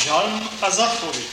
Žalm a zapověď.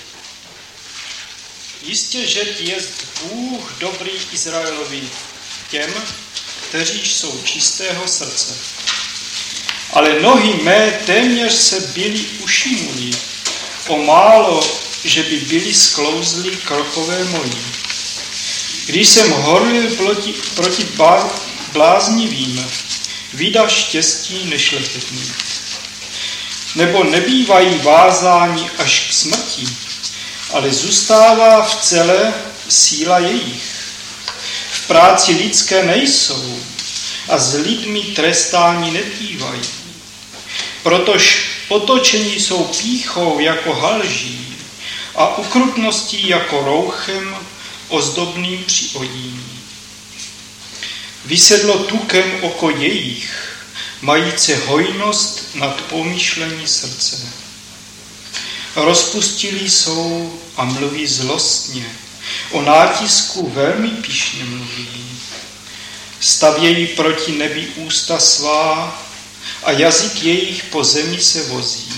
Jistě, že jest Bůh dobrý Izraelovi těm, kteří jsou čistého srdce. Ale nohy mé téměř se byly ušinuly, o málo, že by byly sklouzly krokové mojí. Když jsem horlil proti bláznivým, vida štěstí nešlechetný. Nebo nebývají vázáni až k smrti, ale zůstává v celé síla jejich. V práci lidské nejsou a s lidmi trestání nebývají. Protož otočení jsou pýchou jako halží a ukrutností jako rouchem ozdobným při odíní. Vysedlo tukem oko jejich, majíce hojnost nad pomýšlení srdce. Rozpustili jsou a mluví zlostně, o nátisku velmi pyšně mluví. Stavějí proti nebi ústa svá a jazyk jejich po zemi se vozí.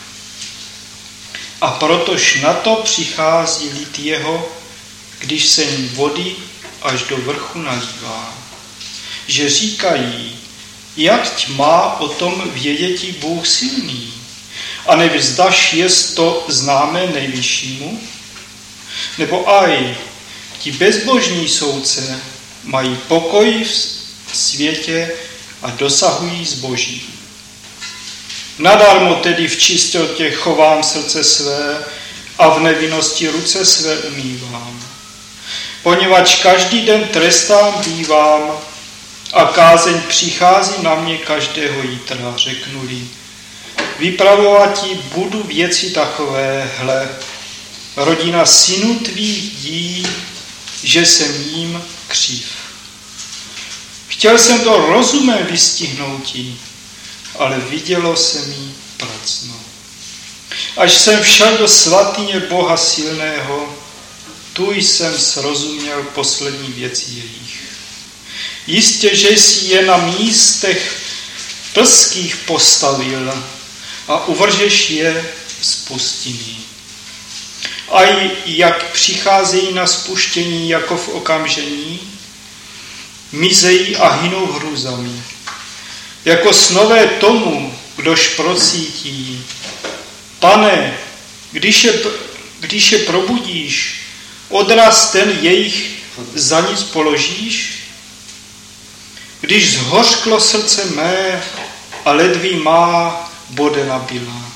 A protož na to přichází lid jeho, když se jim vody až do vrchu nalívá. Že říkají, jak má o tom věděti Bůh silný, a nevzdaš jest to známé nejvyššímu? Nebo aj, ti bezbožní soudce mají pokoj v světě a dosahují zboží. Nadarmo tedy v čistotě chovám srdce své a v nevinnosti ruce své umývám. Poněvadž každý den trestám bývám a kázeň přichází na mě každého jítra, řeknu-li. Vypravovat ti budu věci takové, hle, rodina synů tvých dí, že jsem jim křiv. Chtěl jsem to rozumem vystihnouti, ale vidělo se mi pracno. Až jsem všel do svatyně Boha silného, tu jsem srozuměl poslední věci jejich. Jistě, že jsi je na místech plských postavil a uvržeš je z pustiny. A jak přicházejí na spuštění jako v okamžení, mizejí a hynou hrůzami. Jako snové tomu, kdož procítí, Pane, když je probudíš, odraz ten jejich za nic položíš? Když zhořklo srdce mé a ledví má bodena byla.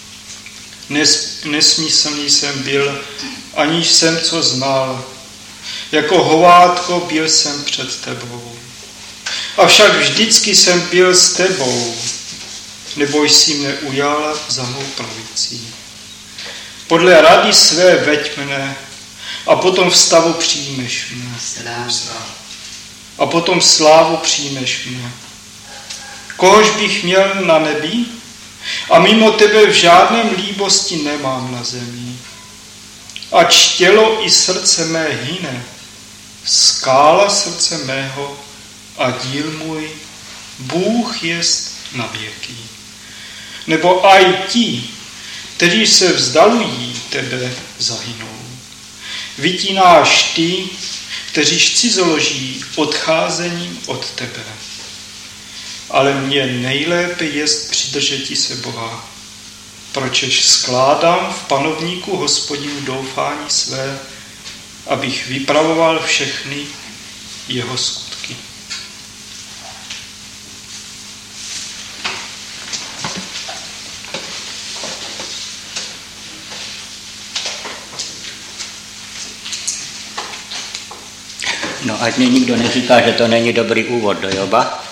Nesmyslný jsem byl, aniž jsem co znal. Jako hovátko byl jsem před tebou. Avšak vždycky jsem byl s tebou, nebo jsi mne ujal za mou pravicí. Podle rady své veď mne a potom v stavu přijmeš mne. A potom slávu přijmeš mne. Kohož bych měl na nebi? A mimo tebe v žádném líbosti nemám na zemi. Ač tělo i srdce mé hyne, skála srdce mého a díl můj, Bůh jest na věky. Nebo aj ti, kteří se vzdalují tebe, zahynou. Vytínáš ty, kteří cizoloží odcházením od tebe. Ale mně nejlépe jest přidržeti se Boha, pročež skládám v panovníku Hospodinu doufání své, abych vypravoval všechny jeho skutky. No ať mi nikdo neříká, že to není dobrý úvod do Joba.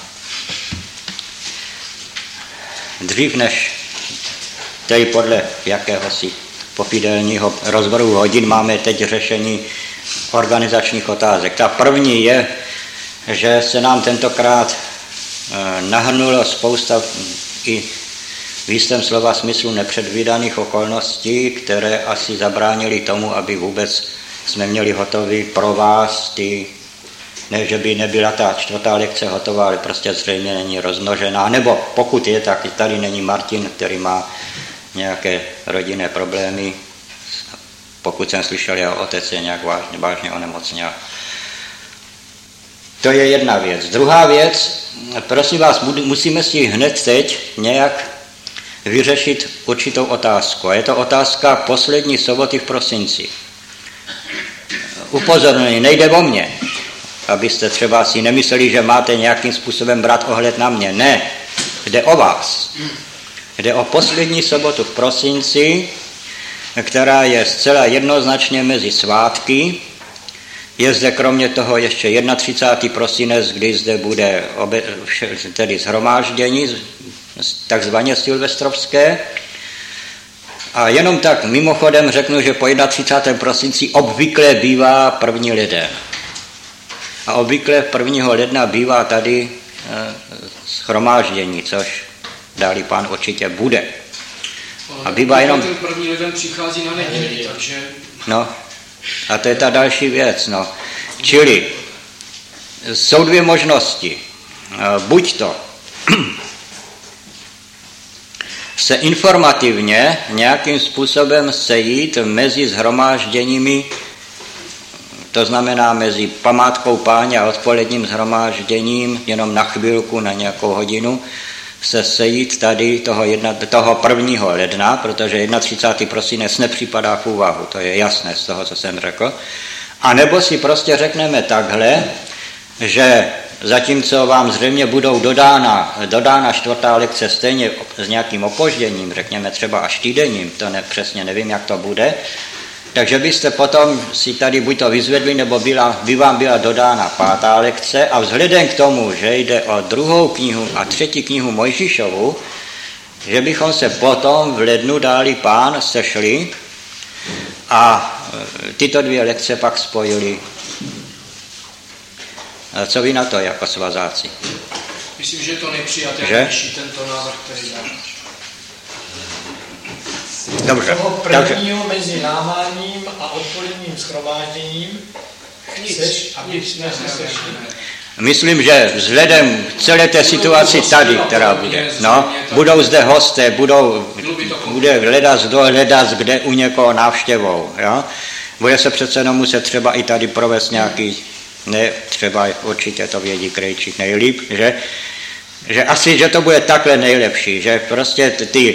Dřív než tady podle jakéhosi pofidelního rozvrhu hodin máme teď řešení organizačních otázek. Ta první je, že se nám tentokrát nahrnulo spousta i v jistém slova smyslu nepředvídaných okolností, které asi zabránily tomu, aby vůbec jsme měli hotový pro vás ty, ne, že by nebyla ta 4. lekce hotová, ale prostě zřejmě není rozmnožená, nebo pokud je, tak tady není Martin, který má nějaké rodinné problémy. Pokud jsem slyšel, jeho otec je nějak vážně onemocněl. To je jedna věc. Druhá věc, prosím vás, musíme si hned teď nějak vyřešit určitou otázku. A je to otázka poslední soboty v prosinci. Upozornění, nejde o mě, abyste třeba si nemysleli, že máte nějakým způsobem brát ohled na mě. Ne, jde o vás. Jde o poslední sobotu v prosinci, která je zcela jednoznačně mezi svátky. Je zde kromě toho ještě 31. prosinec, kdy zde bude tedy shromáždění, takzvaně silvestrovské. A jenom tak mimochodem řeknu, že po 31. prosinci obvykle bývá 1. leden. A obvykle 1. ledna bývá tady shromáždění, což dálí Pán určitě bude. A bývá jenom... Ten 1. leden přichází na neděli, takže... No, a to je ta další věc, no. Čili jsou dvě možnosti. Buď to se informativně nějakým způsobem sejít mezi shromážděními, to znamená mezi památkou Páně a odpoledním shromážděním, jenom na chvilku, na nějakou hodinu, se sejít tady toho 1. ledna, protože 31. prosinec nepřipadá v úvahu, to je jasné z toho, co jsem řekl. A nebo si prostě řekneme takhle, že zatímco vám zřejmě budou dodána 4. lekce stejně s nějakým opožděním, řekněme třeba až týdenním, to přesně nevím, jak to bude, takže byste potom si tady buď to vyzvedli, nebo by vám byla dodána 5. lekce a vzhledem k tomu, že jde o 2. knihu a 3. knihu Mojžíšovu, že bychom se potom v lednu dálí Pán sešli a tyto 2 lekce pak spojili. Co vy na to jako svazáci? Myslím, že to nejpřijatelnější tento návrh, který dáš. Dobře. Toho prvního mezi námáním a odpoledním shromážděním chceš, aby jsme se sešli? Myslím, že vzhledem k celé té situaci tady, která bude, no, budou zde hosté, bude hledat kde u někoho návštěvou, jo? Bude se přece jenom muset třeba i tady provést nějaký, ne, třeba určitě to vědí Krejčík nejlíp, že asi, že to bude takhle nejlepší, že prostě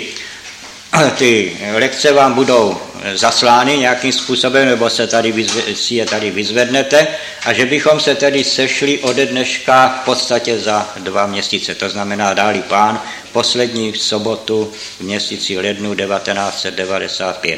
ty lekce vám budou zaslány nějakým způsobem, nebo si je tady vyzvednete a že bychom se tedy sešli ode dneška v podstatě za 2 měsíce. To znamená dálí Pán poslední sobotu v měsíci lednu 1995.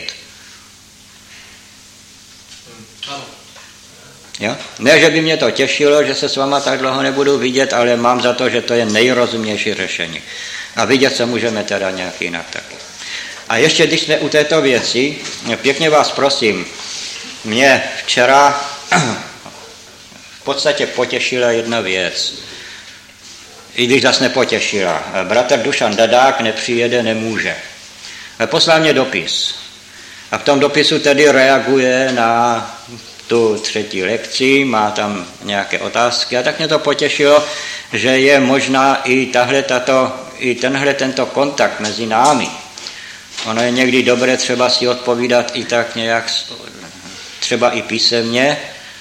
Jo? Ne, že by mě to těšilo, že se s váma tak dlouho nebudu vidět, ale mám za to, že to je nejrozumnější řešení. A vidět se můžeme teda nějak jinak taky. A ještě, když jsme u této věci, pěkně vás prosím, mě včera v podstatě potěšila jedna věc. I když zase nepotěšila. Bratr Dušan Dadák nepřijede, nemůže. Poslal mě dopis. A v tom dopisu tedy reaguje na tu 3. lekci, má tam nějaké otázky a tak mě to potěšilo, že je možná i tento kontakt mezi námi. Ono je někdy dobré třeba si odpovídat i tak nějak, třeba i písemně.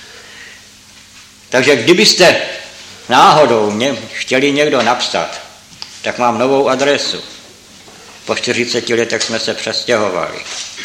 Takže kdybyste náhodou mě chtěli někdo napsat, tak mám novou adresu. Po 40 letech jsme se přestěhovali.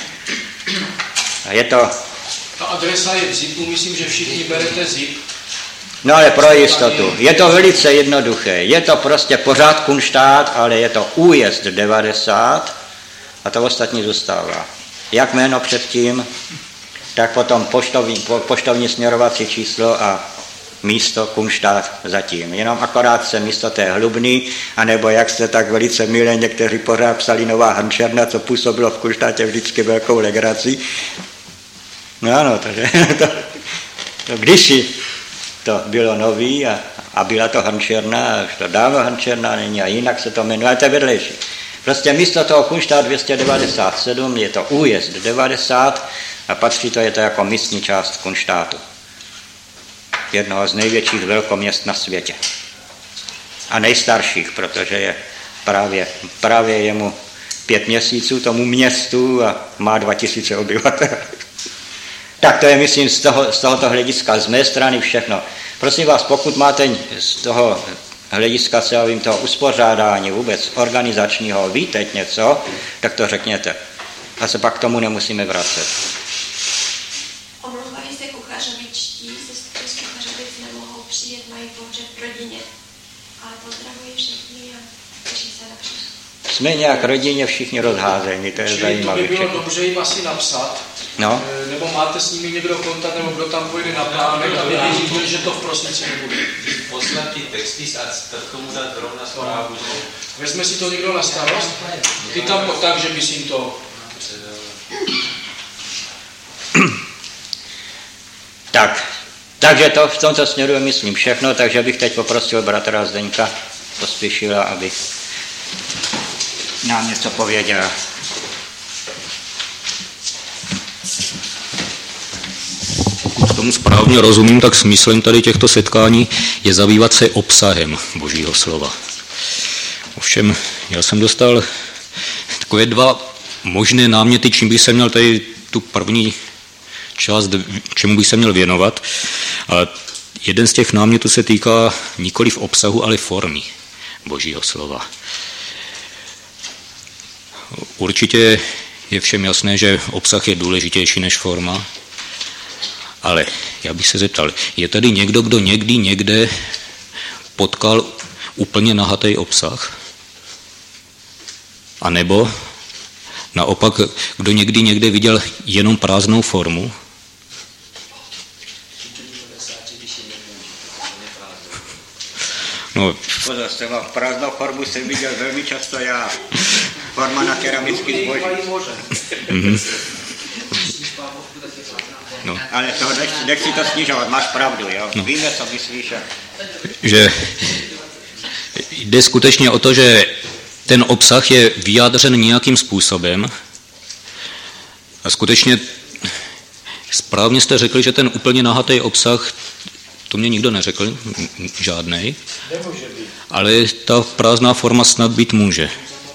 A je to... Ta adresa je v zipu, myslím, že všichni berete zip. No ale pro jistotu. Je to velice jednoduché. Je to prostě pořád Kunštát, ale je to újezd 90 a to ostatní zůstává. Jak jméno předtím, tak potom poštovní směrovací číslo a místo Kunštát zatím. Jenom akorát se místo té Hlubny, anebo jak jste tak velice milé někteří pořád psali Nová Hančerna, co působilo v Kunštátě vždycky velkou legraci. No ano, takže to kdysi to bylo nový a byla to Hančerna, a už to dávno Hančerna není a jinak se to jmenuje, ale to je vedlejší. Prostě místo toho Kunštát 297 je to újezd 90 a patří to, je to jako místní část Kunštátu. Jednoho z největších velkoměst na světě. A nejstarších, protože je právě jemu 5 měsíců tomu městu a má 2000 obyvatel. Tak to je, myslím, z tohoto hlediska z mé strany všechno. Prosím vás, pokud máte z toho hlediska toho uspořádání vůbec organizačního, víte něco, tak to řekněte. A se pak k tomu nemusíme vracet. Omlouvají se kuchařovičtí, sestry z Kuchařovic nemohou přijet, mají pohřeb v rodině. Ale pozdravuji všechny a těší se na příště. Jsme nějak rodině všichni rozházení, to je zajímavé. To by bylo dobře jim asi napsat, no? Nebo máte s nimi někdo kontakt, nebo kdo tam pojede na plánek, aby věděli, že to v prosinci nebude. Poslat ty texty a tomu dát rovna zprávu. Vezme si to někdo na starost? Ty tam tak, že bys jim to... Takže to v tomto směru je, myslím, všechno, takže bych teď poprosil bratra Zdeňka Pospíšila, aby nám něco pověděl. Pokud tomu správně rozumím, tak smyslem tady těchto setkání je zabývat se obsahem Božího slova. Ovšem, já jsem dostal takové 2 možné náměty, čím bych se měl tady tu první část, čemu bych se měl věnovat. A jeden z těch námětů se týká nikoli v obsahu, ale formy Božího slova. Určitě je všem jasné, že obsah je důležitější než forma, ale já bych se zeptal, je tady někdo, kdo někdy někde potkal úplně nahatý obsah? A nebo naopak, kdo někdy někde viděl jenom prázdnou formu? No. Pozor, prázdnou formu jsem viděl velmi často já. Forma na keramický zboží. No. Ale to nechci to snižovat, máš pravdu, jo? No. Víme, co myslíš. Že jde skutečně o to, že ten obsah je vyjádřen nějakým způsobem a skutečně správně jste řekli, že ten úplně nahatý obsah, to mě nikdo neřekl, žádnej, ale ta prázdná forma snad být může.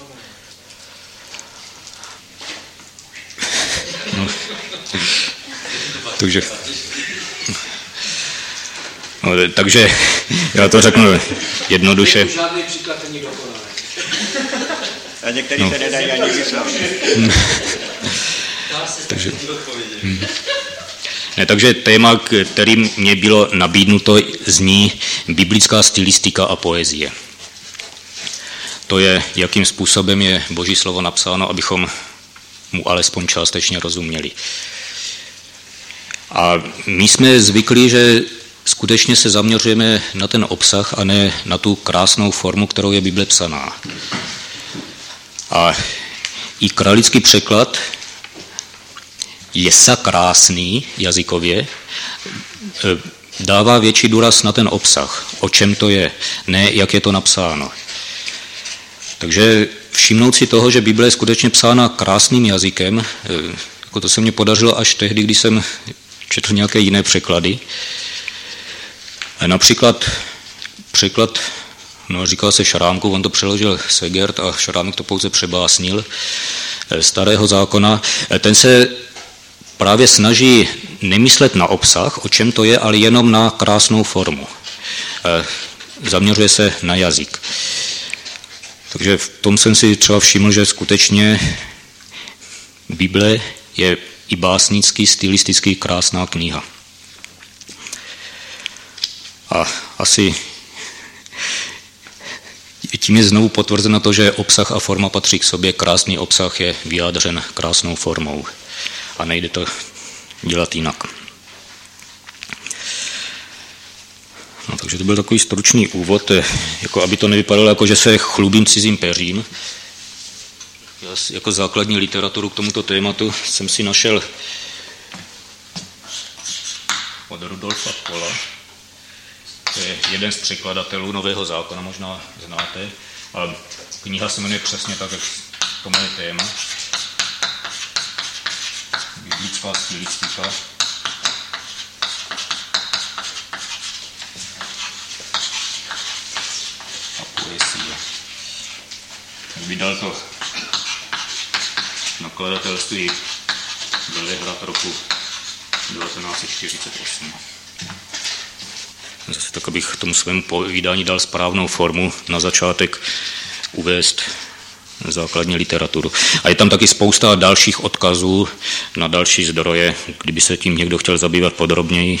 No. Takže já to řeknu jednoduše. Žádný příklad není dokonalý. A některý se nedají ani vyslovit. Takže téma, kterým mě bylo nabídnuto, zní biblická stylistika a poezie. To je, jakým způsobem je Boží slovo napsáno, abychom mu alespoň částečně rozuměli. A my jsme zvyklí, že skutečně se zaměřujeme na ten obsah a ne na tu krásnou formu, kterou je Bible psaná. A i kralický překlad je krásný jazykově, dává větší důraz na ten obsah, o čem to je, ne jak je to napsáno. Takže všimnout si toho, že Bible je skutečně psána krásným jazykem, jako to se mně podařilo až tehdy, když jsem četl nějaké jiné překlady. Například překlad, říkal se Šarámkův, on to přeložil Segert a Šarámek to pouze přebásnil, Starého zákona. Ten se právě snaží nemyslet na obsah, o čem to je, ale jenom na krásnou formu. Zaměřuje se na jazyk. Takže v tom jsem si třeba všiml, že skutečně Bible je i básnický, stylistický krásná kniha. A asi tím je znovu potvrzeno to, že obsah a forma patří k sobě. Krásný obsah je vyjádřen krásnou formou. A nejde to dělat jinak. No, takže to byl takový stručný úvod, jako aby to nevypadalo jako, že se chlubím cizím peřím. Já jako základní literaturu k tomuto tématu jsem si našel od Rudolfa Pola. To je jeden z překladatelů Nového zákona, možná znáte. A kniha se jmenuje přesně tak, jak to moje téma. Biblická stylistika. A poezie. Vydal to nakladatelství Velehrad roku 1948. Zase tak, abych tomu svému povídání dal správnou formu, na začátek uvést základní literaturu. A je tam taky spousta dalších odkazů na další zdroje, kdyby se tím někdo chtěl zabývat podrobněji.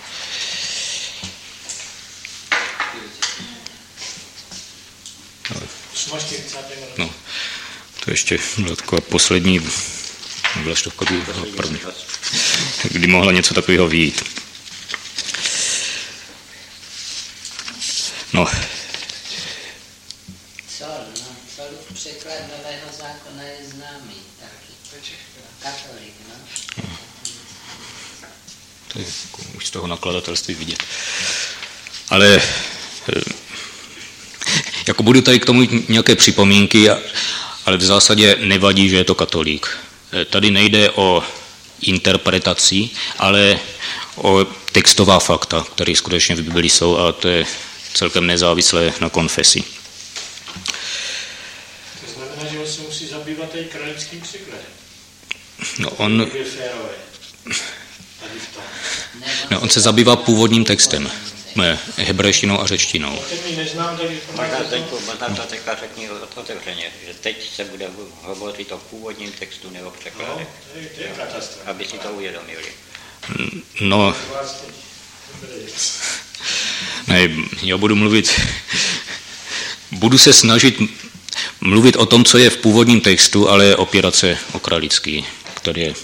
No, to ještě byla taková poslední vlaštovka, kdy mohla něco takového vyjít. No. Překlad Nového zákona je známý taky. Katolik, no. To je už z toho nakladatelství vidět. Ale jako budu tady k tomu nějaké připomínky, ale v zásadě nevadí, že je to katolík. Tady nejde o interpretaci, ale o textová fakta, které skutečně v Bibli jsou, a to je celkem nezávislé na konfesi. To znamená, že on se musí zabývat i kralickým překladem. No on se zabývá původním textem, hebrejštinou a řečtinou. Možná to teďka řekni otevřeně, že teď se bude hovořit o původním textu nebo překladech, aby si to uvědomili. No, ne, já budu se snažit mluvit o tom, co je v původním textu, ale opírat se o kralický, který je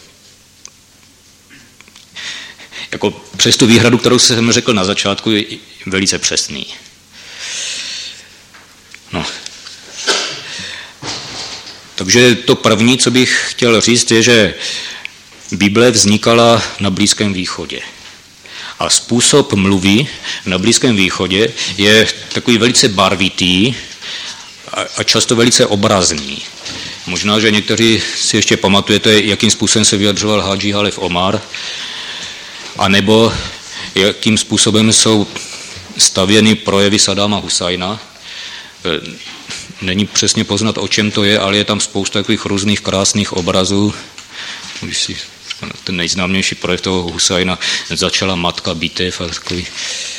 jako přes tu výhradu, kterou jsem řekl na začátku, je velice přesný. No. Takže to první, co bych chtěl říct, je, že Bible vznikala na Blízkém východě. A způsob mluvy na Blízkém východě je takový velice barvitý a často velice obrazný. Možná, že někteří si ještě pamatujete, jakým způsobem se vyjadřoval Hadži Halef Omar, anebo jakým způsobem jsou stavěny projevy Sadáma Husajna. Není přesně poznat, o čem to je, ale je tam spousta takových různých krásných obrazů. Ten nejznámější projev toho Husajna, začala matka bitev a takový.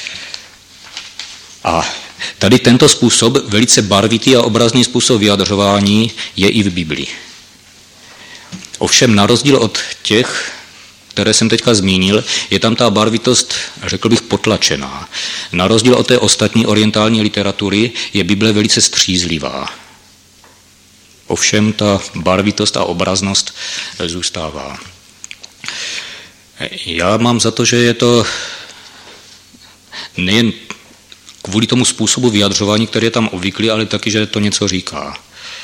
A tady tento způsob, velice barvitý a obrazný způsob vyjadřování, je i v Biblii. Ovšem na rozdíl od těch, které jsem teďka zmínil, je tam ta barvitost, řekl bych, potlačená. Na rozdíl od té ostatní orientální literatury je Bible velice střízlivá. Ovšem ta barvitost a obraznost zůstává. Já mám za to, že je to nejen kvůli tomu způsobu vyjadřování, který je tam obvyklý, ale taky, že to něco říká.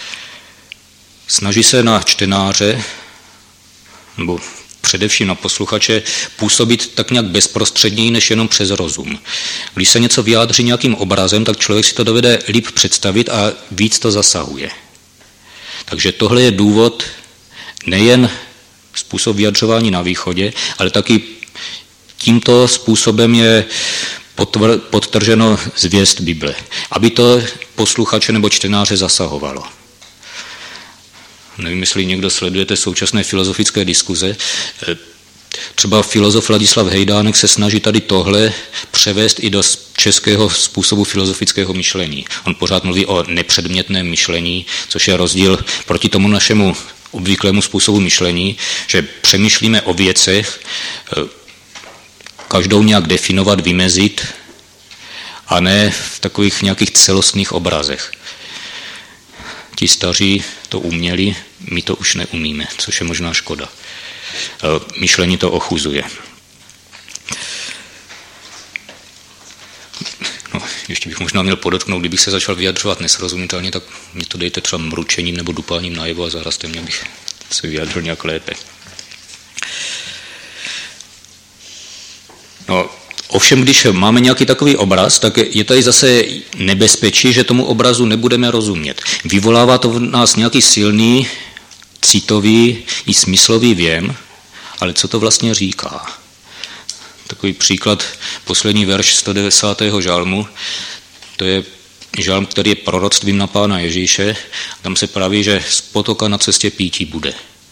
Snaží se na čtenáře, nebo především na posluchače, působit tak nějak bezprostředněji, než jenom přes rozum. Když se něco vyjádří nějakým obrazem, tak člověk si to dovede líp představit a víc to zasahuje. Takže tohle je důvod nejen způsob vyjadřování na východě, ale taky tímto způsobem je podtrženo zvěst Bible, aby to posluchače nebo čtenáře zasahovalo. Nevím, jestli někdo sledujete současné filozofické diskuze. Třeba filozof Ladislav Hejdánek se snaží tady tohle převést i do českého způsobu filozofického myšlení. On pořád mluví o nepředmětném myšlení, což je rozdíl proti tomu našemu obvyklému způsobu myšlení, že přemýšlíme o věcech, každou nějak definovat, vymezit, a ne v takových nějakých celostných obrazech. Ti staří to uměli, my to už neumíme, což je možná škoda. Myšlení to ochuzuje. No, ještě bych možná měl podotknout, kdybych se začal vyjadřovat nesrozumitelně, tak mě to dejte třeba mručením nebo dupáním najevo a zaraste mě, abych se vyjadřil nějak lépe. No, ovšem, když máme nějaký takový obraz, tak je tady zase nebezpečí, že tomu obrazu nebudeme rozumět. Vyvolává to v nás nějaký silný, citový i smyslový věm, ale co to vlastně říká? Takový příklad, poslední verš 190. žalmu, to je žalm, který je proroctvím na Pána Ježíše. Tam se praví, že z potoka na cestě pítí bude.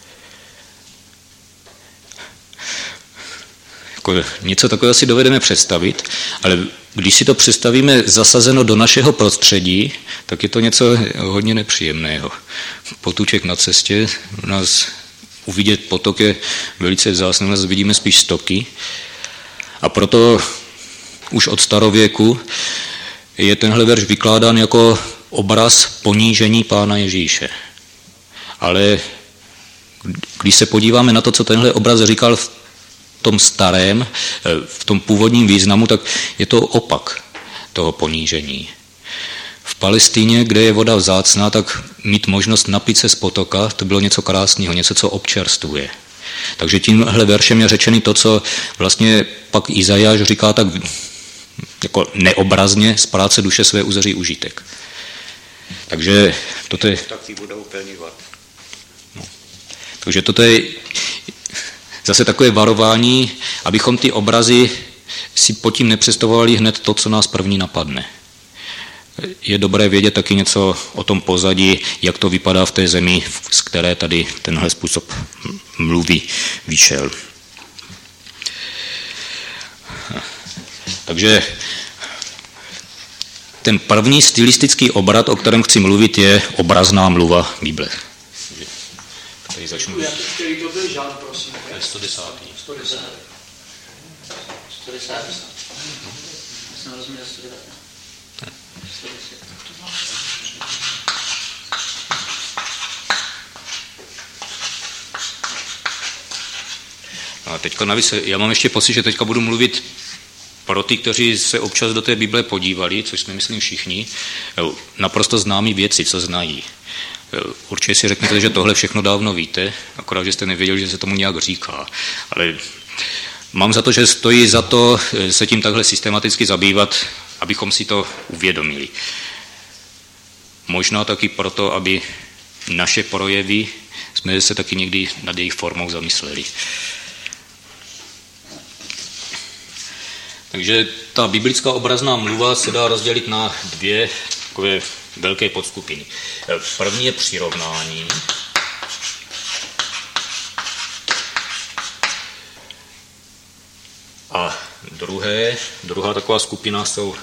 Něco takového si dovedeme představit, ale když si to představíme zasazeno do našeho prostředí, tak je to něco hodně nepříjemného. Potůček na cestě, u nás uvidět potok je velice vzácné, u nás vidíme spíš stoky. A proto už od starověku je tenhle verš vykládán jako obraz ponížení Pána Ježíše. Ale když se podíváme na to, co tenhle obraz říkal v tom starém, v tom původním významu, tak je to opak toho ponížení. V Palestině, kde je voda vzácná, tak mít možnost napít se z potoka, to bylo něco krásného, něco, co občerstvuje. Takže tímhle veršem je řečený to, co vlastně pak Izajáš říká tak jako neobrazně, z práce duše své uzeří užitek. Takže toto je... Tak si budou plňovat. No. Takže toto je zase takové varování, abychom ty obrazy si pod tím nepředstavovali hned to, co nás první napadne. Je dobré vědět taky něco o tom pozadí, jak to vypadá v té zemi, z které tady tenhle způsob mluvy vyšel. Takže ten první stylistický obrat, o kterém chci mluvit, je obrazná mluva Bible. Tady začnu. Který to byl Žán, prosím? 110. 110. 110. Jsem rozuměl 110. A teďka navíc, já mám ještě pocit, že teďka budu mluvit pro ty, kteří se občas do té Bible podívali, což jsme myslím všichni, naprosto známí věci, co znají. Určitě si řeknete, že tohle všechno dávno víte, akorát, že jste nevěděli, že se tomu nějak říká. Ale mám za to, že stojí za to se tím takhle systematicky zabývat, abychom si to uvědomili. Možná taky proto, aby naše projevy jsme se taky někdy nad jejich formou zamysleli. Takže ta biblická obrazná mluva se dá rozdělit na dvě takové velké podskupiny. První je přirovnání. A druhá taková skupina jsou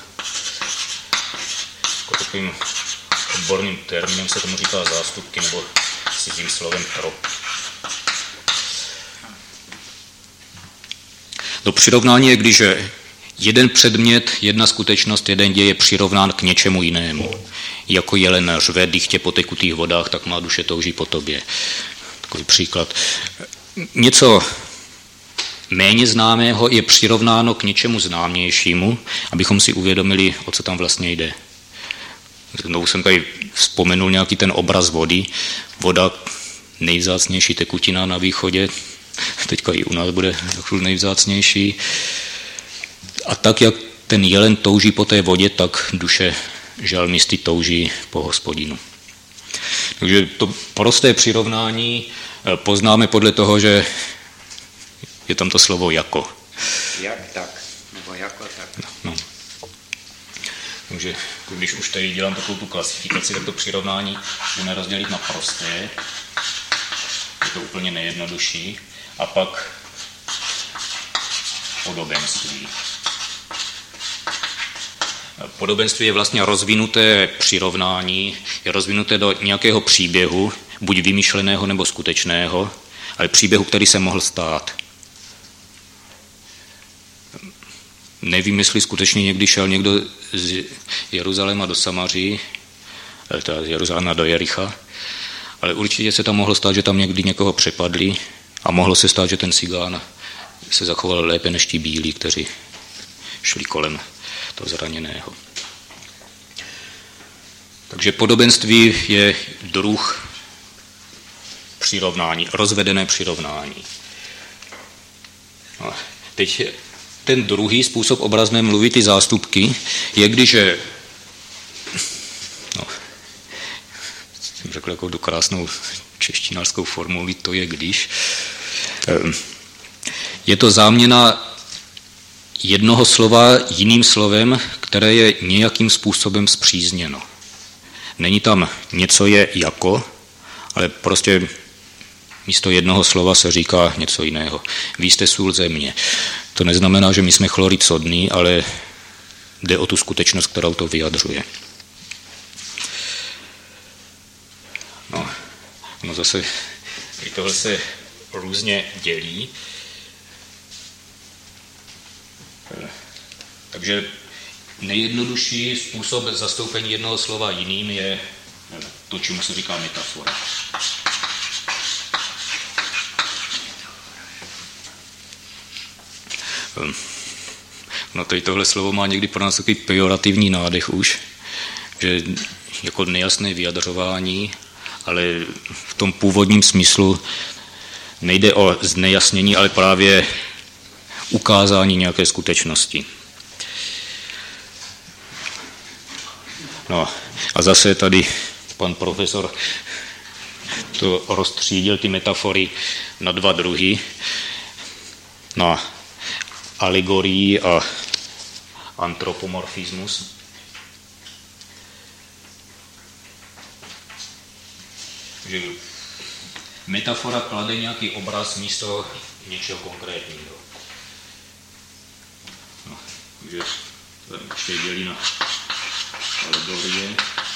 jako takovým odborným termínem se tomu říká zástupky nebo cizím slovem trop. To přirovnání je, když jeden předmět, jedna skutečnost, jeden děj je přirovnán k něčemu jinému. Jako jelen řve dychtě po tekutých vodách, tak má duše touží po tobě. Takový příklad. Něco méně známého je přirovnáno k něčemu známějšímu, abychom si uvědomili, o co tam vlastně jde. Znovu jsem tady vzpomenul nějaký ten obraz vody. Voda, nejvzácnější tekutina na východě, teďka i u nás bude nejvzácnější. A tak, jak ten jelen touží po té vodě, tak duše žalmisty touží po Hospodinu. Takže to prosté přirovnání poznáme podle toho, že je tam to slovo jako. Jak tak, nebo jako tak. No. Takže když už tady dělám takovou tu klasifikaci, tak to přirovnání můžeme rozdělit na prosté, je to úplně nejjednodušší, a pak podobenství. Podobenství je vlastně rozvinuté přirovnání, je rozvinuté do nějakého příběhu, buď vymyšleného nebo skutečného, ale příběhu, který se mohl stát. Nevím, jestli skutečně někdy šel někdo z Jeruzaléma do Samaří, z Jeruzaléma do Jericha, ale určitě se tam mohlo stát, že tam někdy někoho přepadli a mohlo se stát, že ten cigán se zachoval lépe než ti bílí, kteří šli kolem toho zraněného. Takže podobenství je druh přirovnání, rozvedené přirovnání. No, teď ten druhý způsob obrazné mluvy, ty zástupky, je, když jsem řekl jako tu krásnou češtinářskou formuli, to je když. Je to záměna jednoho slova jiným slovem, které je nějakým způsobem spřízněno. Není tam něco je jako, ale prostě místo jednoho slova se říká něco jiného. Vy jste sůl země. To neznamená, že my jsme chlorid sodný, ale jde o tu skutečnost, kterou to vyjadřuje. No zase tohle se různě dělí. Takže nejjednodušší způsob zastoupení jednoho slova jiným je to, čemu se říká metafora. No tady tohle slovo má někdy pro nás takový pejorativní nádech už, že jako nejasné vyjadřování, ale v tom původním smyslu nejde o znejasnění, ale právě ukázání nějaké skutečnosti. No a zase tady pan profesor to rozstřídil ty metafory na dva druhy, na alegorii a antropomorfismus. Že metafora klade nějaký obraz místo něčeho konkrétního. No, takže ještě dělí na alegorie.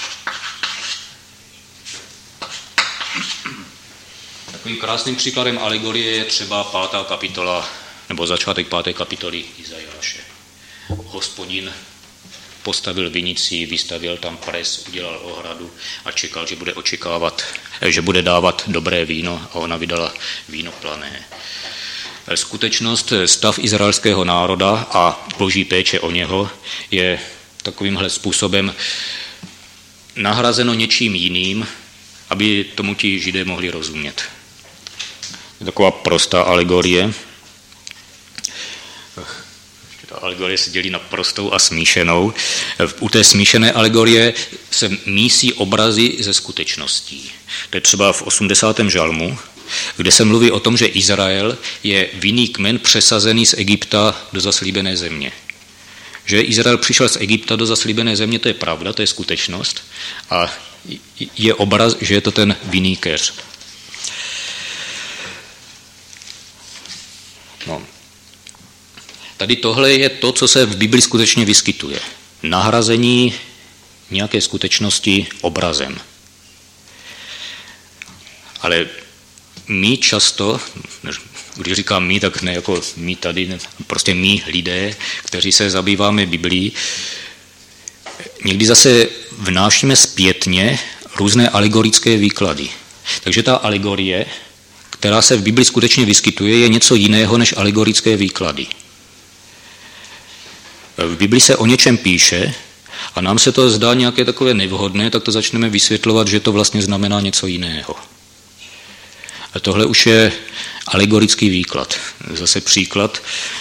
Takovým krásným příkladem alegorie je třeba 5. kapitola, nebo začátek 5. kapitoly Izajáše. Hospodin postavil vinici, vystavil tam pres, udělal ohradu a čekal, že bude dávat dobré víno, a ona vydala víno plané. Skutečnost, stav izraelského národa a boží péče o něho je takovýmhle způsobem nahrazeno něčím jiným, aby tomu ti Židé mohli rozumět. Je taková prostá alegorie. Ta alegorie se dělí na prostou a smíšenou. U té smíšené alegorie se mísí obrazy ze skutečností. To je třeba v 80. žalmu, kde se mluví o tom, že Izrael je vinný kmen přesazený z Egypta do zaslíbené země. Že Izrael přišel z Egypta do zaslíbené země, to je pravda, to je skutečnost. A je obraz, že je to ten vinný keř. No. Tady tohle je to, co se v Bibli skutečně vyskytuje. Nahrazení nějaké skutečnosti obrazem. Ale my často, když říkám my, tak ne jako my tady, prostě my lidé, kteří se zabýváme Biblií, někdy zase vnášíme zpětně různé alegorické výklady. Takže ta alegorie, která se v Bibli skutečně vyskytuje, je něco jiného než alegorické výklady. V Bibli se o něčem píše a nám se to zdá nějaké takové nevhodné, tak to začneme vysvětlovat, že to vlastně znamená něco jiného. A tohle už je alegorický výklad. Zase příklad.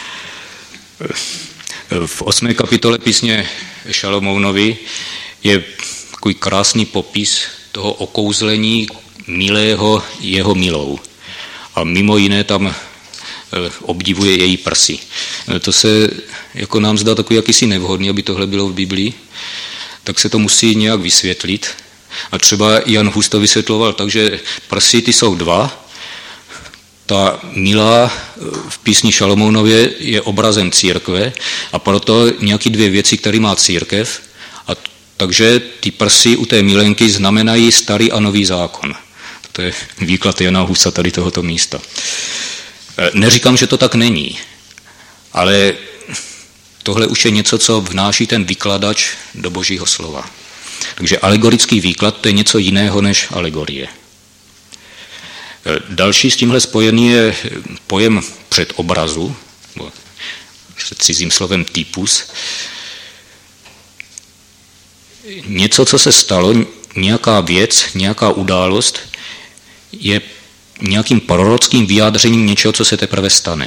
V 8. kapitole písně Šalomounovi je takový krásný popis toho okouzlení milého jeho milou. A mimo jiné tam obdivuje její prsy. To se jako nám zdá takový jakýsi nevhodný, aby tohle bylo v Biblii, tak se to musí nějak vysvětlit. A třeba Jan Hus to vysvětloval tak, že prsy ty jsou dva. Ta milá v písni Šalomounově je obrazem církve a proto nějaký dvě věci, které má církev. A takže ty prsy u té milenky znamenají starý a nový zákon. To je výklad Jana Husa tady tohoto místa. Neříkám, že to tak není, ale tohle už je něco, co vnáší ten vykladač do Božího slova. Takže alegorický výklad to je něco jiného než alegorie. Další s tímhle spojený je pojem předobrazu, s cizím slovem typus. Něco, co se stalo, nějaká věc, nějaká událost, je nějakým prorockým vyjádřením něčeho, co se teprve stane.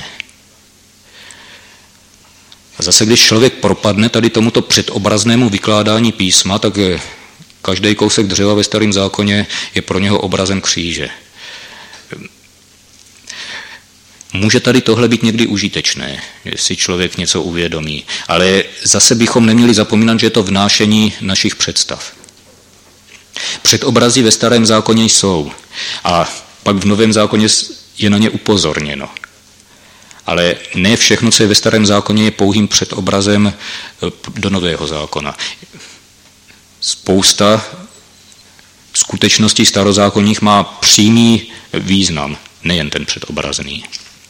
A zase, když člověk propadne tady tomuto předobraznému vykládání písma, tak každý kousek dřeva ve Starém zákoně je pro něho obrazem kříže. Může tady tohle být někdy užitečné, jestli člověk něco uvědomí, ale zase bychom neměli zapomínat, že je to vnášení našich představ. Předobrazy ve Starém zákoně jsou a pak v Novém zákoně je na ně upozorněno. Ale ne všechno, co je ve Starém zákoně, je pouhým předobrazem do Nového zákona. Spousta skutečností starozákonních má přímý význam, nejen ten předobrazný.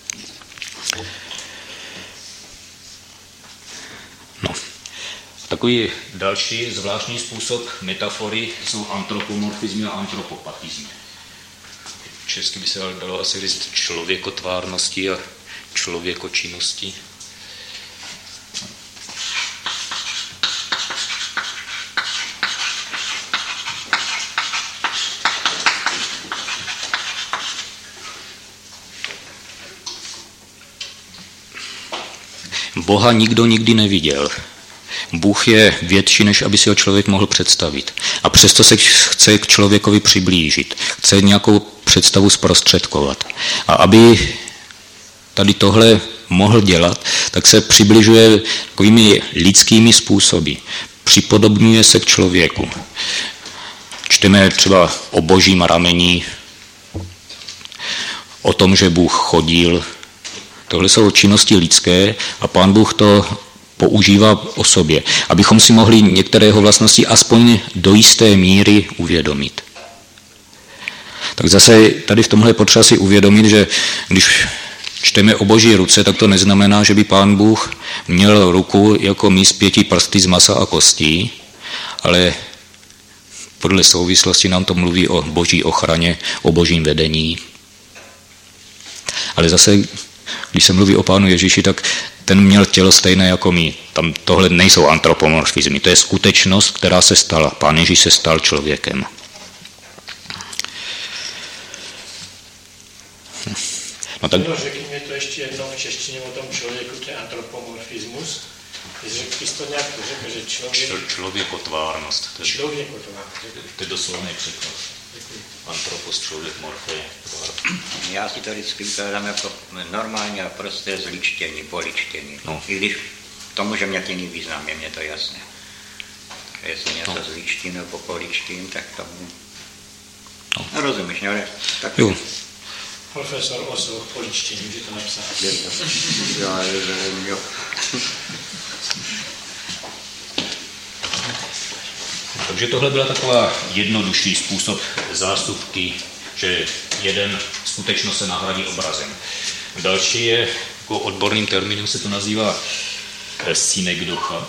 No. Takový další zvláštní způsob metafory jsou antropomorfismy a antropopatismy. Česky by se dalo asi říct člověkotvárnosti a člověkočinnosti. Boha nikdo nikdy neviděl. Bůh je větší, než aby si ho člověk mohl představit. A přesto se chce k člověkovi přiblížit. Chce nějakou představu zprostředkovat. A aby tady tohle mohl dělat, tak se přibližuje takovými lidskými způsoby. Připodobňuje se k člověku. Čteme třeba o božím rameni, o tom, že Bůh chodil. Tohle jsou činnosti lidské a Pán Bůh to používá o sobě, abychom si mohli některé jeho vlastnosti aspoň do jisté míry uvědomit. Tak zase tady v tomhle je potřeba si uvědomit, že když čteme o boží ruce, tak to neznamená, že by Pán Bůh měl ruku jako my s 5 prsty z masa a kostí, ale podle souvislosti nám to mluví o boží ochraně, o božím vedení. Ale zase, když se mluví o Pánu Ježíši, tak ten měl tělo stejné jako my. Tam tohle nejsou antropomorfismy, to je skutečnost, která se stala. Pán Ježíš se stal člověkem. No tak... No, řekni mi to ještě jednou v češtině o tom člověku, to je antropomorfismus. Ty jsi to nějak řekl, že člověk... Člověkotvárnost. Člověkotvárnost. To je doslovný překlad. Antropos, člověk, morfej. Já si to vždycky vykládám jako normálně a prosté zličtění, poličtění. No. I když to může mít jiný význam, je mně to jasné. Jestli něco zličtím nebo poličtím, tak to... No, rozumíš, ne? Tak... Jo. Profesor Osoch, poličtění, může to napsat. Jo. Takže tohle byla taková jednodušší způsob zástupky, že jeden skutečnost se nahradí obrazem. Další je, jako odborným termínem se to nazývá synekdocha.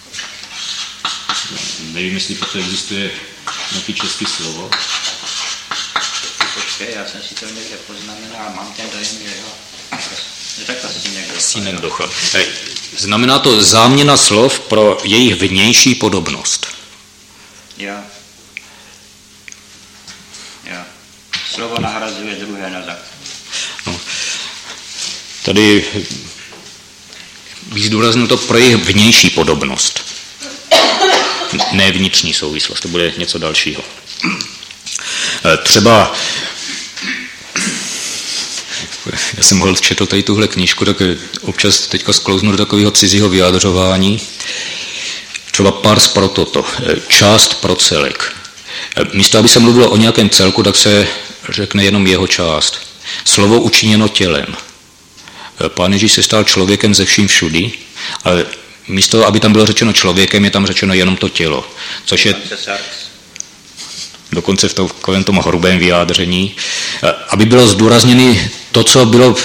Nevím, jestli proto existuje nějaký český slovo. Počkej, já jsem si to někde poznamenal, mám ten dojem, že jo. Řekl synekdocha. Synekdocha. Znamená to záměna slov pro jejich vnější podobnost. Jo. Slovo nahrazuje druhé na základ. No. Tady bych zdůraznil to pro jejich vnější podobnost. Ne vnitřní souvislost, to bude něco dalšího. Třeba, já jsem četl tady tuhle knížku, tak občas teďka sklouznu do takového cizího vyjádřování. Třeba pars pro toto, část pro celek. Místo, aby se mluvilo o nějakém celku, tak se řekne jenom jeho část. Slovo učiněno tělem. Pán Ježíš se stal člověkem ze vším všudy, ale místo, aby tam bylo řečeno člověkem, je tam řečeno jenom to tělo. Což je dokonce v takovém tom hrubém vyjádření, aby bylo zdůrazněny to, co bylo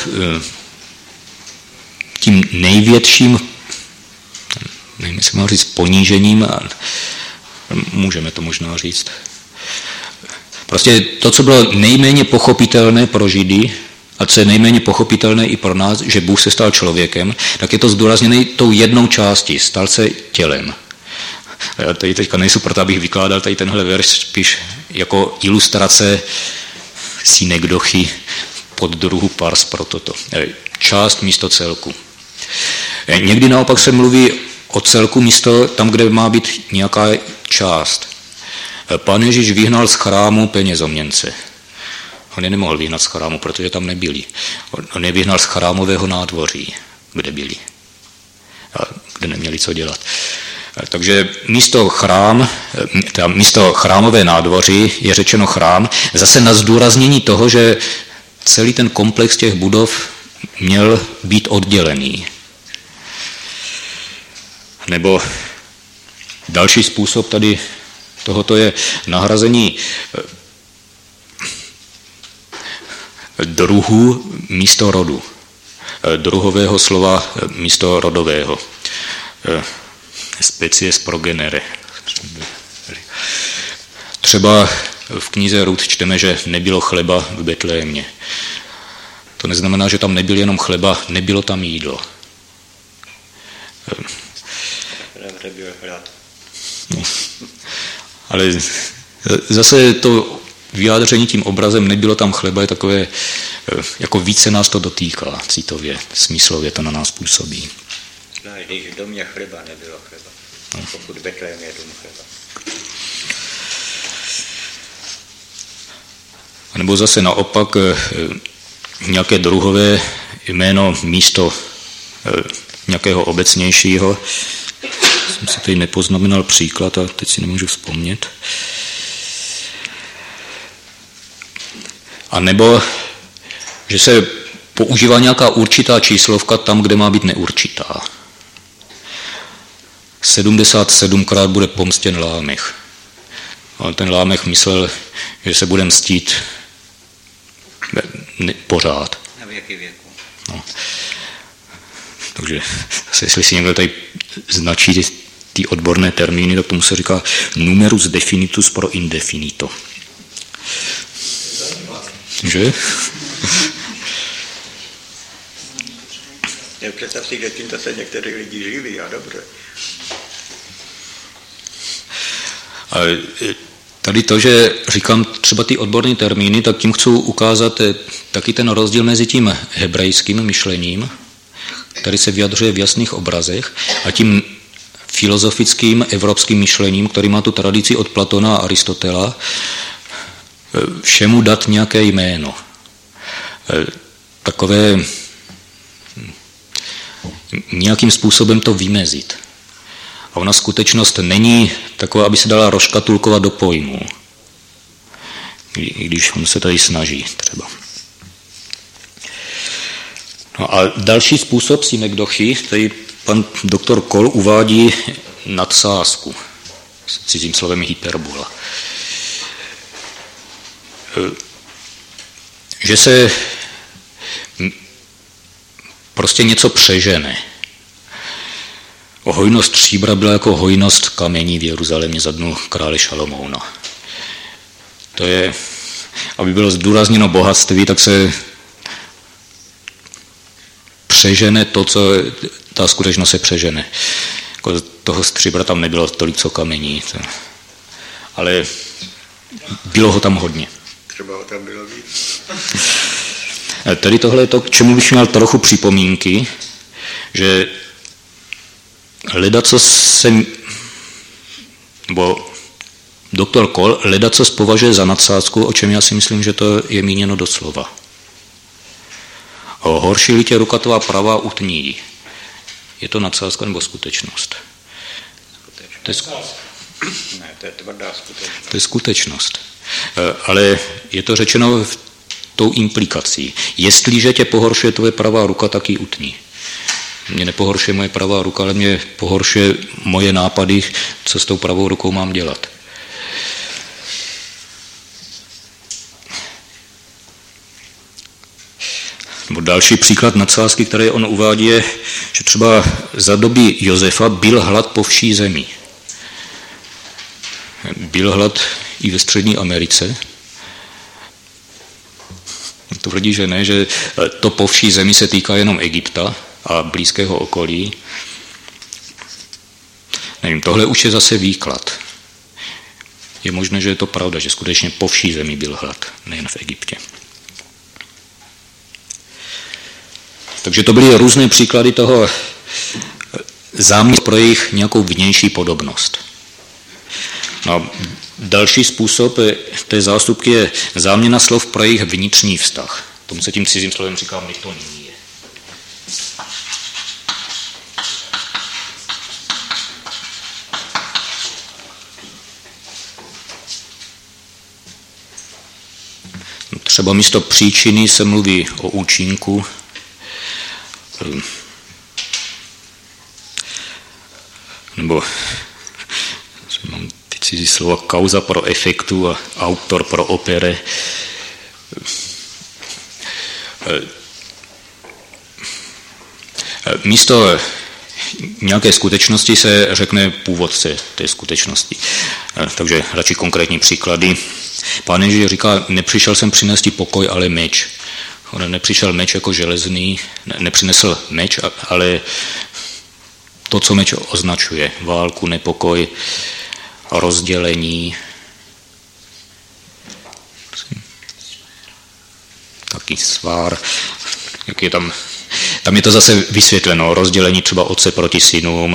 tím největším, nevím, jestli mám říct, ponížením, můžeme to možná říct. Prostě to, co bylo nejméně pochopitelné pro Židy, a co je nejméně pochopitelné i pro nás, že Bůh se stal člověkem, tak je to zdůrazněné tou jednou částí, stal se tělem. Já tady teďka nejsou proto, abych vykládal tady tenhle verš spíš jako ilustrace synekdochy pod druhu pars pro toto. Část místo celku. Někdy naopak se mluví o celku místo tam, kde má být nějaká část. Pán Ježíš vyhnal z chrámu penězoměnce. On je nemohl vyhnat z chrámu, protože tam nebyli. On je vyhnal z chrámového nádvoří, kde byli. A kde neměli co dělat. Takže místo chrámové nádvoří je řečeno chrám, zase na zdůraznění toho, že celý ten komplex těch budov měl být oddělený. Nebo další způsob tady tohoto je nahrazení druhu místo rodu. Druhového slova místo rodového. Species progenere. Třeba v knize Rud čteme, že nebylo chleba v Betlémě. To neznamená, že tam nebyl jenom chleba, nebylo tam jídlo. No. Ale zase to vyjádření tím obrazem nebylo tam chleba je takové, jako více nás to dotýká citově, smyslově to na nás působí. No, když v domě chleba nebylo chleba. No. Pokud Betlém je dům chleba. A nebo zase naopak nějaké druhové jméno místo nějakého obecnějšího. Jsem si tady nepoznamenal příklad a teď si nemůžu vzpomnět. A nebo, že se používá nějaká určitá číslovka tam, kde má být neurčitá. 77krát bude pomstěn Lámech. Ale ten Lámech myslel, že se bude mstít pořád. Na věky věku. No. Takže jestli si někdo tady značí ty odborné termíny, tak tomu se říká numerus definitus pro indefinito. Že? Představ si, kde tímto se některý lidi živí, a dobře. Ale tady to, že říkám třeba ty odborné termíny, tak tím chci ukázat taky ten rozdíl mezi tím hebrejským myšlením, který se vyjadřuje v jasných obrazech, a tím filozofickým evropským myšlením, který má tu tradici od Platona a Aristotela, všemu dát nějaké jméno. Takové nějakým způsobem to vymezit. A ona skutečnost není taková, aby se dala rozškatulkovat do pojmů. I když on se tady snaží třeba. No a další způsob synekdochy, tady pan doktor Kohl uvádí nadsázku, s cizím slovem hyperbola. Že se prostě něco přežene. Hojnost stříbra byla jako hojnost kamení v Jeruzalémě za dnu krále Šalomouna. To je, aby bylo zdůrazněno bohatství, tak se přežene to, co ta skutečnost se přežene. Jako toho stříbra tam nebylo tolik, co kamení. Ale bylo ho tam hodně. Třeba ho tam bylo víc. Tady tohle je to, k čemu bych měl trochu připomínky, že nebo doktor Kohl ledacos považuje za nadsázku, o čem já si myslím, že to je míněno doslova. Horší-li tě ruka tvá pravá, utní ji. Je to nadsázka nebo skutečnost? Ne, to je tvrdá skutečnost. To je skutečnost. Ale je to řečeno tou implikací. Jestliže tě pohoršuje tvoje pravá ruka, tak ji utní. Mě nepohoršuje moje pravá ruka, ale mě pohoršuje moje nápady, co s tou pravou rukou mám dělat. Další příklad nadsázky, který on uvádí, je, že třeba za doby Josefa byl hlad po vší zemi. Byl hlad i ve Střední Americe. Tvrdí, že ne, že to po vší zemi se týká jenom Egypta a blízkého okolí. Nevím, tohle už je zase výklad. Je možné, že je to pravda, že skutečně po vší zemi byl hlad, nejen v Egyptě. Takže to byly různé příklady toho záměru pro jejich nějakou vnější podobnost. No, další způsob té zástupky je záměna slov pro jejich vnitřní vztah. Tomu se tím cizím slovem říká metonímie. Třeba místo příčiny se mluví o účinku, nebo mám ty cizí slova, kauza pro efektu a autor pro opere. Místo nějaké skutečnosti se řekne původce té skutečnosti. Takže radši konkrétní příklady. Pán Ježíš říká, nepřišel jsem přinést pokoj, ale meč. On nepřišel meč jako železný, nepřinesl meč, ale to, co meč označuje. Válku, nepokoj, rozdělení. Taky svár. Jak je tam je to zase vysvětleno. Rozdělení třeba otce proti synům.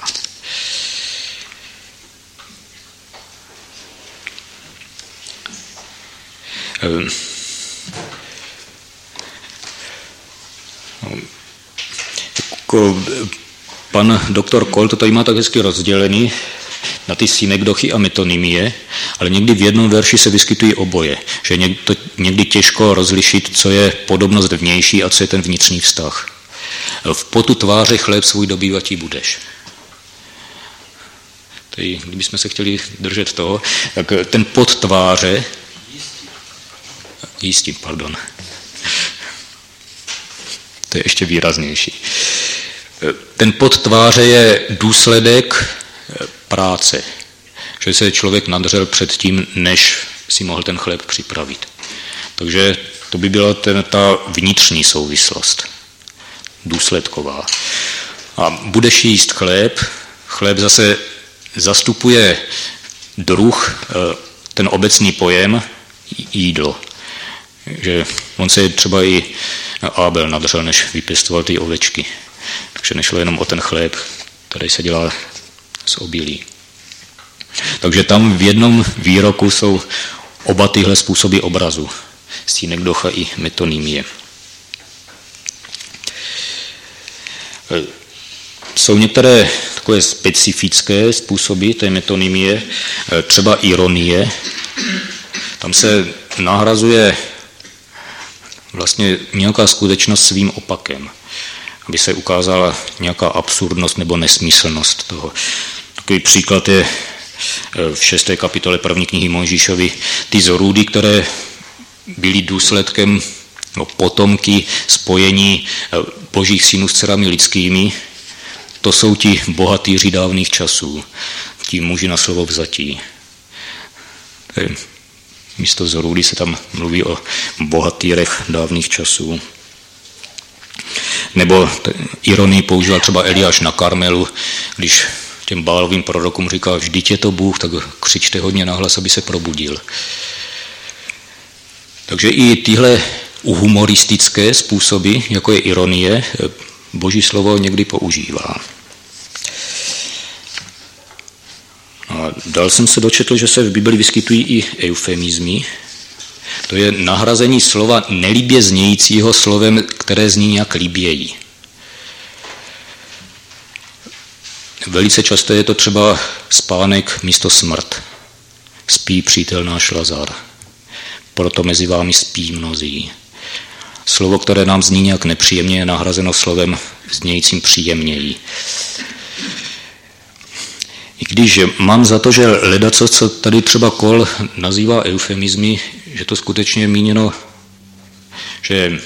Pan doktor Kohl to tady má tak hezky rozdělený na ty synekdochy a metonymie, ale někdy v jednom verši se vyskytují oboje, že někdy těžko rozlišit, co je podobnost vnější a co je ten vnitřní vztah. V potu tváře chléb svůj dobývatí budeš. Tady, kdybychom se chtěli držet toho, tak ten pot tváře, jistý, pardon, to je ještě výraznější. Ten pot tváře je důsledek práce, že se člověk nadřel před tím, než si mohl ten chléb připravit. Takže to by byla ta vnitřní souvislost, důsledková. A budeš jíst chléb, chléb zase zastupuje druh, ten obecný pojem, jídlo. Že on se třeba i Abel nadřel, než vypěstoval ty ovečky. Takže nešlo jenom o ten chléb, který se dělá z obilí. Takže tam v jednom výroku jsou oba tyhle způsoby obrazu. Synekdocha i metonymie. Jsou některé takové specifické způsoby té metonymie, třeba ironie. Tam se nahrazuje vlastně nějaká skutečnost svým opakem, aby se ukázala nějaká absurdnost nebo nesmyslnost toho. Takový příklad je v 6. kapitole 1. knihy Mojžíšovi. Ty zorůdy, které byly důsledkem potomky spojení božích synů s dcerami lidskými, to jsou ti bohatýři dávných časů, ti muži na slovo vzatí. Místo zorůdy se tam mluví o bohatýrech dávných časů. Nebo ironii používal třeba Eliáš na Karmelu, když těm Bálovým prorokům říká, vždyť je to Bůh, tak křičte hodně nahlas, aby se probudil. Takže i tyhle humoristické způsoby, jako je ironie, Boží slovo někdy používá. A dál jsem se dočetl, že se v Bibli vyskytují i eufemizmy. To je nahrazení slova nelíbě znějícího slovem, které zní nějak líběji. Velice často je to třeba spánek místo smrt. Spí přítel náš Lazar. Proto mezi vámi spí mnozí. Slovo, které nám zní nějak nepříjemně, je nahrazeno slovem znějícím příjemněji. I když mám za to, že ledaco, co tady třeba Kohl nazývá eufemizmy, že to skutečně je míněno, že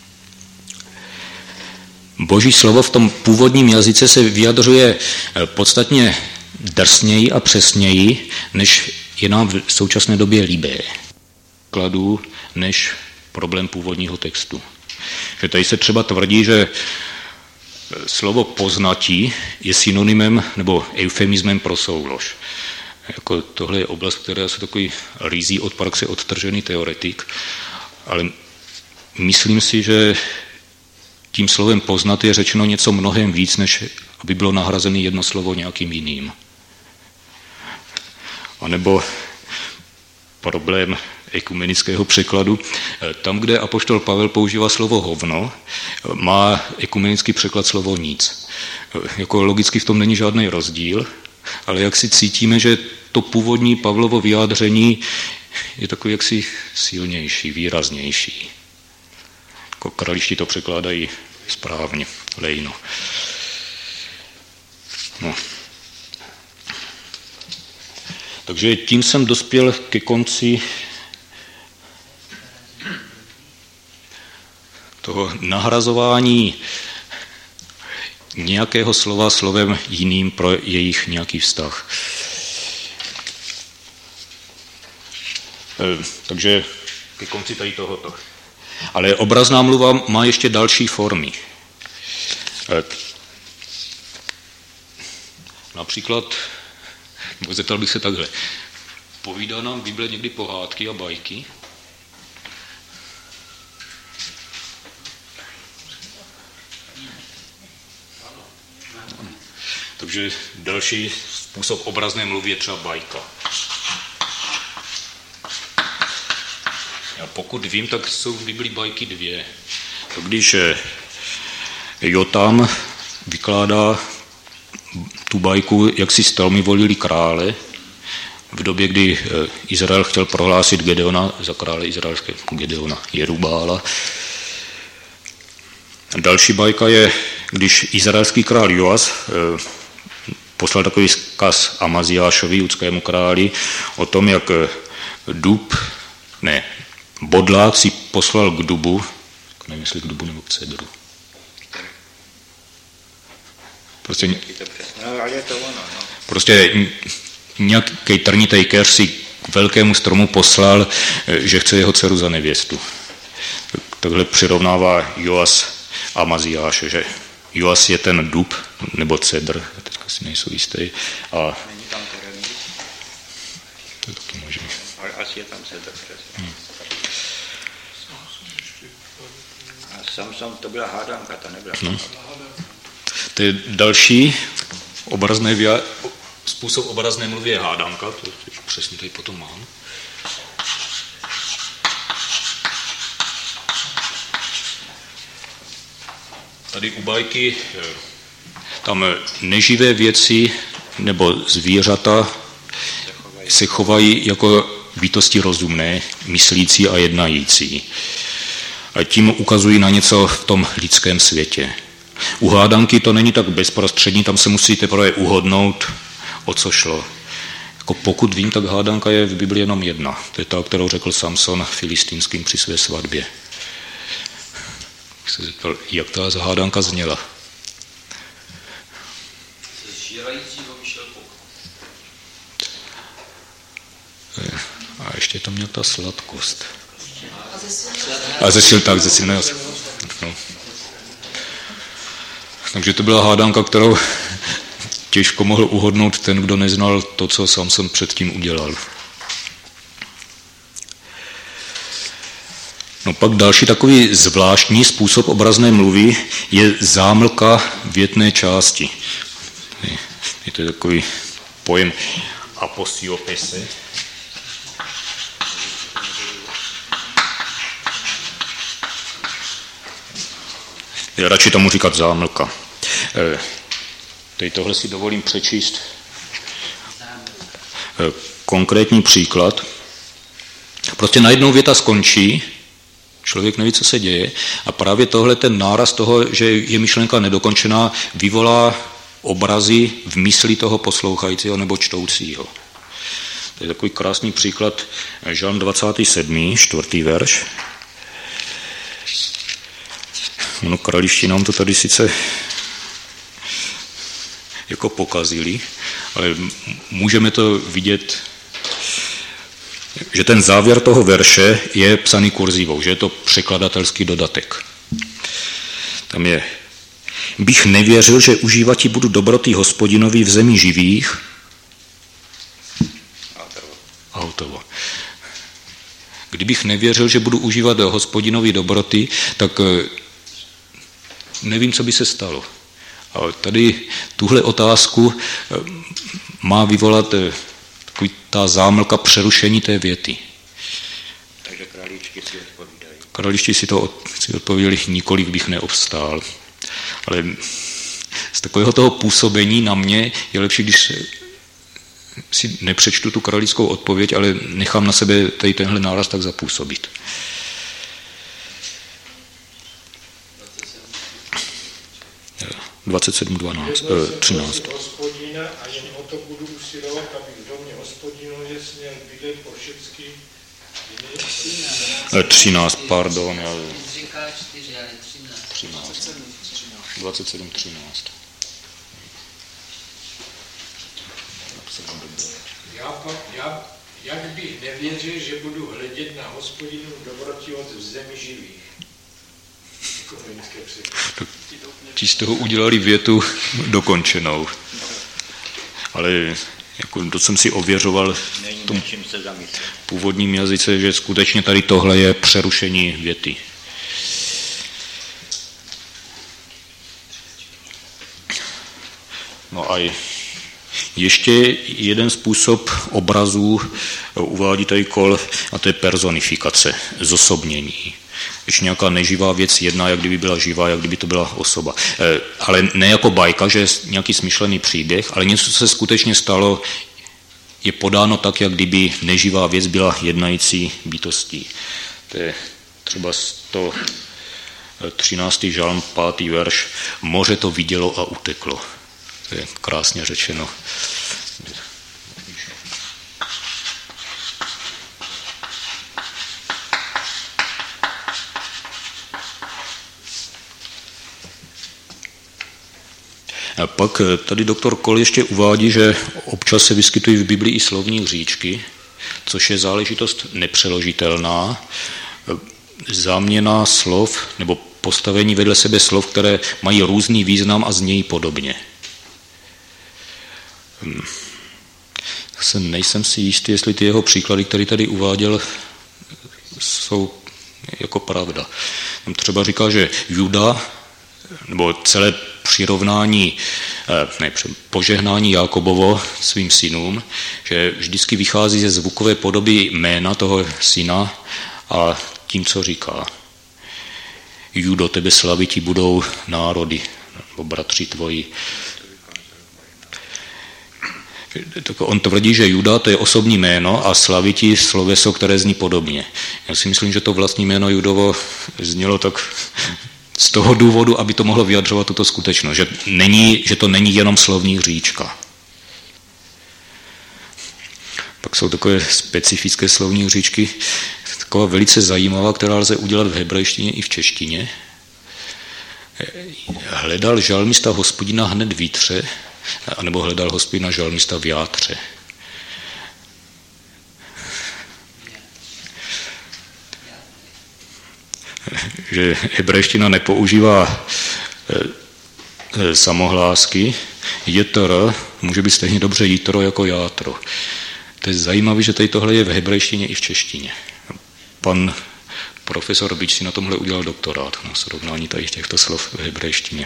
Boží slovo v tom původním jazyce se vyjadřuje podstatně drsněji a přesněji, než je nám v současné době líbé. Kladu než problém původního textu. Že tady se třeba tvrdí, že slovo poznatí je synonymem nebo eufemismem pro soulož. Jako tohle je oblast, která je takový rizí od praxe odtržený teoretik, ale myslím si, že tím slovem poznat je řečeno něco mnohem víc, než aby bylo nahrazené jedno slovo nějakým jiným. A nebo problém ekumenického překladu. Tam, kde apoštol Pavel používá slovo hovno, má ekumenický překlad slovo nic. Jako logicky v tom není žádný rozdíl, ale jak si cítíme, že to původní Pavlovo vyjádření je takový jaksi silnější, výraznější. Jako krališti to překládají správně. lejno. No. Takže tím jsem dospěl ke konci toho nahrazování nějakého slova slovem jiným pro jejich nějaký vztah. Takže ke konci tady tohoto. Ale obrazná mluva má ještě další formy. Například, zeptal bych se takhle, povídá nám Bible někdy pohádky a bajky? Takže další způsob obrazné mluvy je třeba bajka. A pokud vím, tak jsou v Biblii bajky dvě. To když Jotam vykládá tu bajku, jak si stelmy volili krále, v době, kdy Izrael chtěl prohlásit Gedeona za krále izraelského, Gedeona Jerubála. Další bajka je, když izraelský král Joas poslal takový vzkaz Amaziášovi, judskému králi, o tom, jak bodlák si poslal k dubu, nevím, jestli k dubu nebo k cedru. Prostě nějaký trnitej keř si k velkému stromu poslal, že chce jeho dceru za nevěstu. Takhle přirovnává Joas Amaziáše, že Joas je ten dub, nebo cedr, teďka si nejsou jistý. A není tam terénní? To je taky možné. Ale asi je tam cedr, přesně. A Samson, to byla hádanka, ta nebyla. No. To je další způsob obrazné mluvy je hádanka, to přesně tady potom mám. Tady u bajky tam neživé věci nebo zvířata se chovají jako bytosti rozumné, myslící a jednající. A tím ukazují na něco v tom lidském světě. U hádanky to není tak bezprostřední, tam se musí teprve uhodnout, o co šlo. Jako pokud vím, tak hádanka je v Biblii jenom jedna. To je ta, kterou řekl Samson filistínským při své svatbě. Se zeptal, jak ta hádanka zněla. Z žírajícího vyšel pok. A ještě tam měla ta sladkost. A ze silného. No. Takže to byla hádanka, kterou těžko mohl uhodnout ten, kdo neznal to, co Samson předtím udělal. No pak další takový zvláštní způsob obrazné mluvy je zámlka větné části. Je to takový pojem apostiopese. Já radši tomu říkat zámlka. Teď tohle si dovolím přečíst konkrétní příklad. Prostě najednou věta skončí, člověk neví, co se děje, a právě tohle ten náraz toho, že je myšlenka nedokončená, vyvolá obrazy v mysli toho poslouchajícího nebo čtoucího. To je takový krásný příklad, Žalm 27., 4. verš. No, krališti nám to tady sice jako pokazili, ale můžeme to vidět, že ten závěr toho verše je psaný kurzívou, že je to překladatelský dodatek. Tam je: bych nevěřil, že užívati budu dobroty Hospodinovi v zemi živých. Autovo. Kdybych nevěřil, že budu užívat Hospodinovi dobroty, tak nevím, co by se stalo. A tady tuhle otázku má vyvolat takový ta zámlka přerušení té věty. Takže králíčky si odpovídají. Králíčky si odpověděli, nikoliv bych neobstál. Ale z takového toho působení na mě je lepší, když si nepřečtu tu králickou odpověď, ale nechám na sebe tady tenhle náraz tak zapůsobit. 13. Hospodina a jen o to budu usilovat, aby v domě Hospodinu směl bydlet po všechny 13, pardon. Říká 4, ale 13. 27, 13. Jak bych nevěřil, že budu hledět na Hospodinu dobroti od v zemi živých. Ti z toho udělali větu dokončenou. Ale jako to jsem si ověřoval v tom původním jazyce, že skutečně tady tohle je přerušení věty. No a ještě jeden způsob obrazů uvádí tady Kol, a to je personifikace, zosobnění. Když nějaká neživá věc jedná, jak kdyby byla živá, jak kdyby to byla osoba. Ale ne jako bajka, že je nějaký smyšlený příběh, ale něco, co se skutečně stalo, je podáno tak, jak kdyby neživá věc byla jednající bytostí. To je třeba 113. žalm, 5. verš. Moře to vidělo a uteklo. To je krásně řečeno. A pak tady doktor Kol ještě uvádí, že občas se vyskytují v Biblii i slovní hříčky, což je záležitost nepřeložitelná, záměna slov nebo postavení vedle sebe slov, které mají různý význam a znějí podobně. Nejsem si jistý, jestli ty jeho příklady, které tady uváděl, jsou jako pravda. Tam třeba říká, že Juda, nebo celé přirovnání, požehnání Jákobovo svým synům, že vždycky vychází ze zvukové podoby jména toho syna a tím, co říká. Judo, tebe slaviti budou národy, nebo bratři tvoji. On tvrdí, že Juda to je osobní jméno a slaviti sloveso, které zní podobně. Já si myslím, že to vlastní jméno Judovo znělo tak z toho důvodu, aby to mohlo vyjadřovat tuto skutečnost, že to není jenom slovní hříčka. Pak jsou takové specifické slovní hříčky, taková velice zajímavá, která lze udělat v hebrejštině i v češtině. Hledal žalmista Hospodina hned v jítře, anebo hledal Hospodina žalmista v játře. Že hebrejština nepoužívá samohlásky. Jetr může být stejně dobře jitro jako játro. To je zajímavé, že tady tohle je v hebrejštině i v češtině. Pan profesor Bič si na tomhle udělal doktorát na srovnání tady těchto slov v hebrejštině.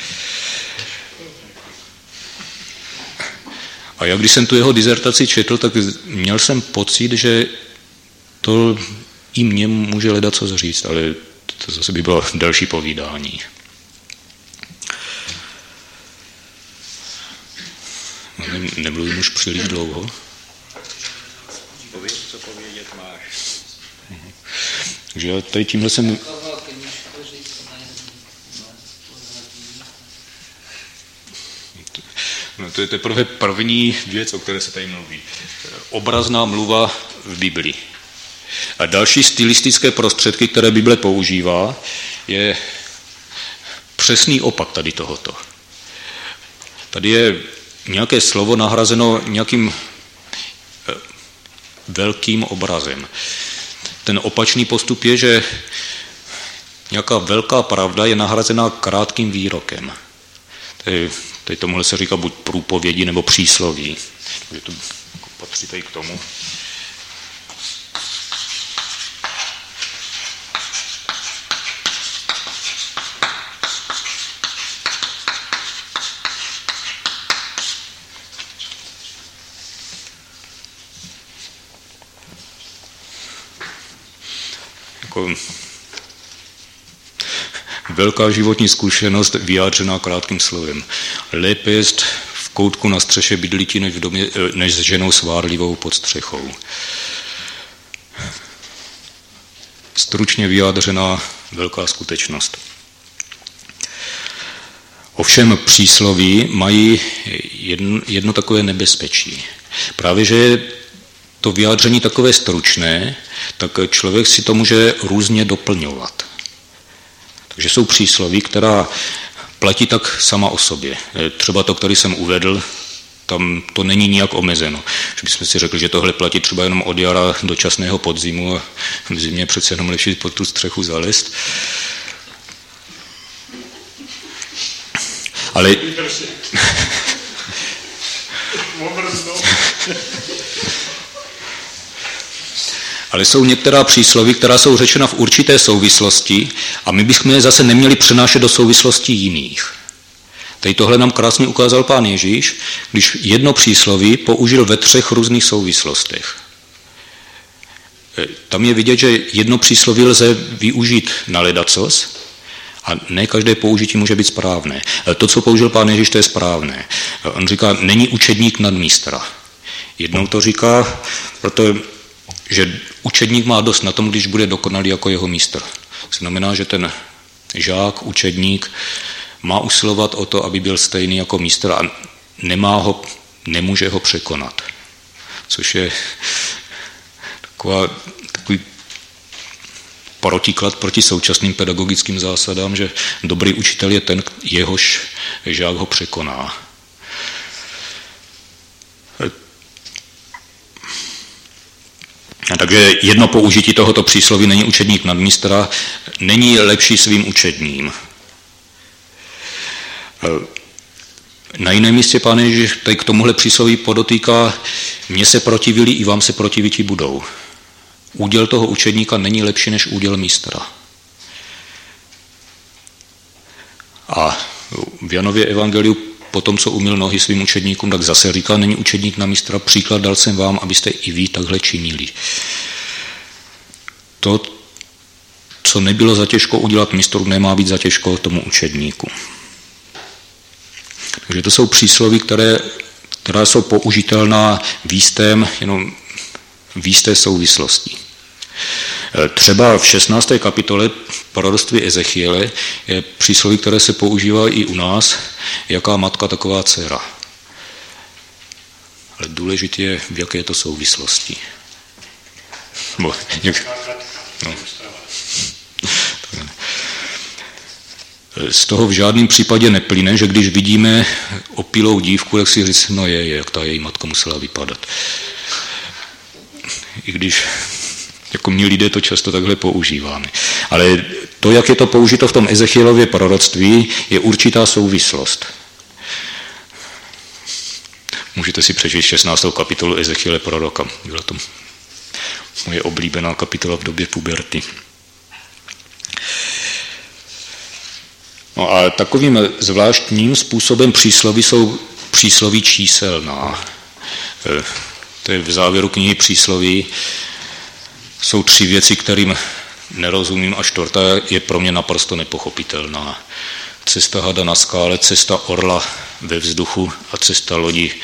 A jak když jsem tu jeho dizertaci četl, tak měl jsem pocit, že to i mně může hledat co říct, ale to zase by bylo další povídání. Nemluvím už příliš dlouho. Pověď, co povědět máš. Takže já tady tímhle jsem... No, to je teprve první věc, o které se tady mluví. Obrazná mluva v Biblii. A další stylistické prostředky, které Bible používá, je přesný opak tady tohoto. Tady je nějaké slovo nahrazeno nějakým velkým obrazem. Ten opačný postup je, že nějaká velká pravda je nahrazena krátkým výrokem. Tady tomuhle se říká buď průpovědi nebo přísloví. Takže to patří tady k tomu. Velká životní zkušenost vyjádřená krátkým slovem. Lépe jest v koutku na střeše bydlíti než s ženou svárlivou pod střechou. Stručně vyjádřená velká skutečnost. Ovšem přísloví mají jedno takové nebezpečí. Právě, že je to vyjádření takové stručné, tak člověk si to může různě doplňovat. Takže jsou přísloví, která platí tak sama o sobě. Třeba to, který jsem uvedl, tam to není nijak omezeno. Že bychom si řekli, že tohle platí třeba jenom od jara do časného podzimu a v zimě přece jenom lepší pod tu střechu zalézt. Ale... Ale jsou některá přísloví, která jsou řečena v určité souvislosti a my bychom je zase neměli přenášet do souvislostí jiných. Tady tohle nám krásně ukázal Pán Ježíš, když jedno přísloví použil ve 3 různých souvislostech. Tam je vidět, že jedno přísloví lze využít na ledacos a ne každé použití může být správné. To, co použil Pán Ježíš, to je správné. On říká, není učedník nad mistra. Jednou to říká, protože učedník má dost na tom, když bude dokonalý jako jeho mistr. To znamená, že ten žák, učedník má usilovat o to, aby byl stejný jako mistr a nemůže ho překonat. Což je takový protiklad proti současným pedagogickým zásadám, že dobrý učitel je ten, jehož žák ho překoná. Takže jedno použití tohoto přísloví není učedník nad mistra, není lepší svým učedním. Na jiném místě Pán Ježíš tady k tomuhle přísloví podotýká, mně se protivili, i vám se protiviti budou. Úděl toho učedníka není lepší než úděl mistra. A v Janově evangeliu po tom, co umyl nohy svým učedníkům, tak zase říká, není učedník na mistra, příklad dal jsem vám, abyste i vy takhle činili. To, co nebylo za těžko udělat mistru, nemá být za těžko tomu učedníku. Takže to jsou přísloví, která jsou použitelná jenom v jisté souvislosti. Třeba v 16. kapitole proroctví Ezechiele je přísloví, které se používá i u nás, jaká matka, taková dcera. Ale důležité je, v jaké je to souvislosti. Z toho v žádném případě neplyne, že když vidíme opilou dívku, tak si říct, no jak ta její matka musela vypadat. I když jako my lidé to často takhle používáme. Ale to, jak je to použito v tom Ezechielově proroctví, je určitá souvislost. Můžete si přečíst 16. kapitolu Ezechiele proroka. Byla to moje oblíbená kapitola v době puberty. No a takovým zvláštním způsobem přísloví jsou přísloví číselná. To je v závěru knihy Přísloví. Jsou 3 věci, kterým nerozumím, a 4. je pro mě naprosto nepochopitelná. Cesta hada na skále, cesta orla ve vzduchu a cesta lodi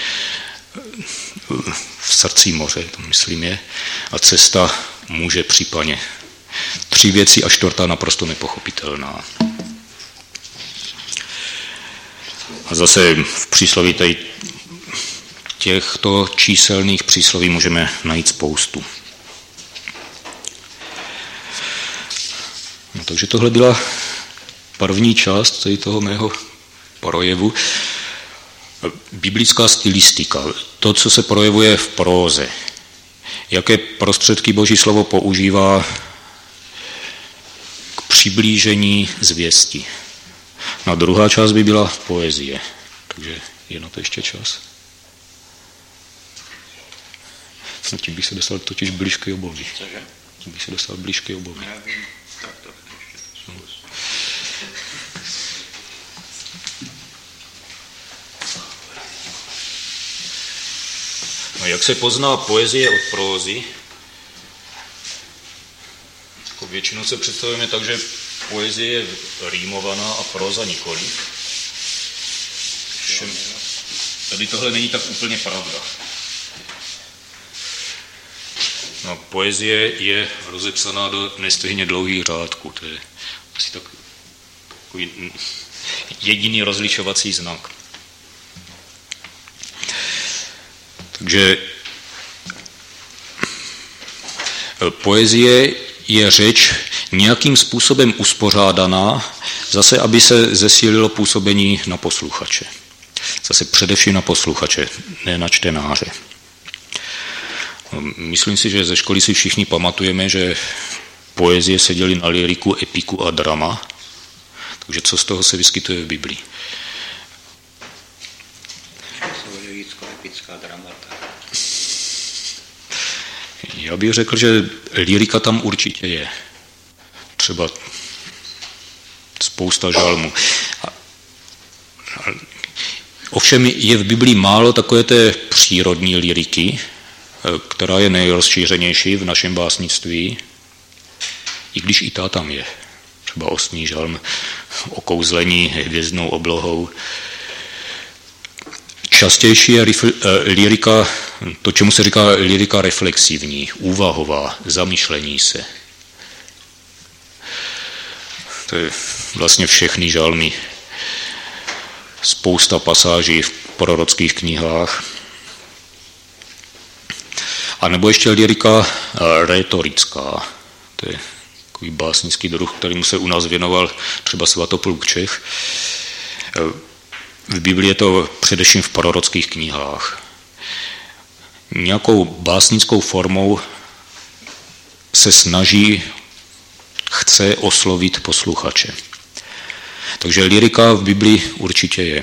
v srdci moře, to myslím je, a cesta muže při paně. 3 věci a 4. naprosto nepochopitelná. A zase v přísloví tady těchto číselných přísloví můžeme najít spoustu. No, takže tohle byla první část tady toho mého projevu. Biblická stylistika, to, co se projevuje v próze. Jaké prostředky Boží slovo používá k přiblížení zvěsti. No a druhá část by byla poezie. Takže je na to ještě čas. No tím bych se dostal totiž blíž k Jobovi. Tím bych se dostal blíž k Jobovi. No, jak se pozná poezie od prózy? Jako většinou se představujeme tak, že poezie je rýmovaná a próza nikoli. Tady tohle není tak úplně pravda. No, poezie je rozepsaná do nestejně dlouhých řádků. To je asi takový jediný rozlišovací znak. Takže poezie je řeč nějakým způsobem uspořádaná, zase aby se zesílilo působení na posluchače. Zase především na posluchače, ne na čtenáře. Myslím si, že ze školy si všichni pamatujeme, že poezie se dělí na lyriku, epiku a drama. Takže co z toho se vyskytuje v Biblii? Já bych řekl, že lyrika tam určitě je. Třeba spousta žalmů. Ovšem je v Biblii málo takové té přírodní lyriky, která je nejrozšířenější v našem básnictví, i když i ta tam je. Třeba 8. žalm, okouzlení hvězdnou oblohou. Častější je lyrika, to, čemu se říká lyrika reflexivní, úvahová, zamýšlení se. To je vlastně všechny žalmy. Spousta pasáží v prorockých knihách. A nebo ještě lyrika rétorická. To je takový básnický druh, kterému se u nás věnoval třeba Svatopluk Čech. V Biblii je to především v prorockých knihách. Nějakou básnickou formou se chce oslovit posluchače. Takže lyrika v Biblii určitě je.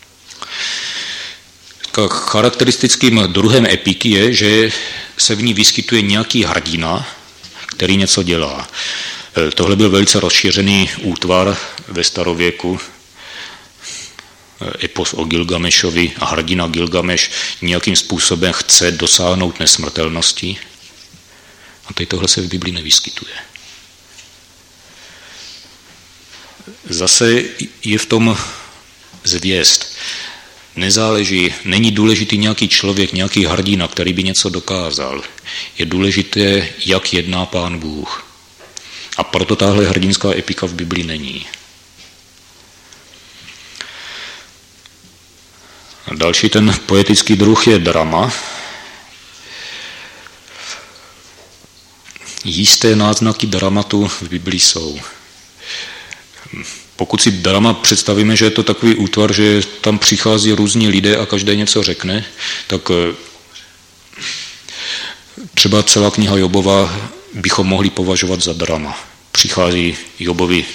Charakteristickým druhem epiky je, že se v ní vyskytuje nějaký hrdina, který něco dělá. Tohle byl velice rozšířený útvar ve starověku. Epos o Gilgamešovi a hrdina Gilgameš nějakým způsobem chce dosáhnout nesmrtelnosti. A teď tohle se v Biblii nevyskytuje. Zase je v tom zvěst. Není důležitý nějaký člověk, nějaký hrdina, který by něco dokázal. Je důležité, jak jedná Pán Bůh. A proto tahle hrdinská epika v Biblii není. A další ten poetický druh je drama. Jisté náznaky dramatu v Biblii jsou. Pokud si drama představíme, že je to takový útvar, že tam přichází různí lidé a každý něco řekne, tak třeba celá kniha Jobova bychom mohli považovat za drama. Přichází Jobovi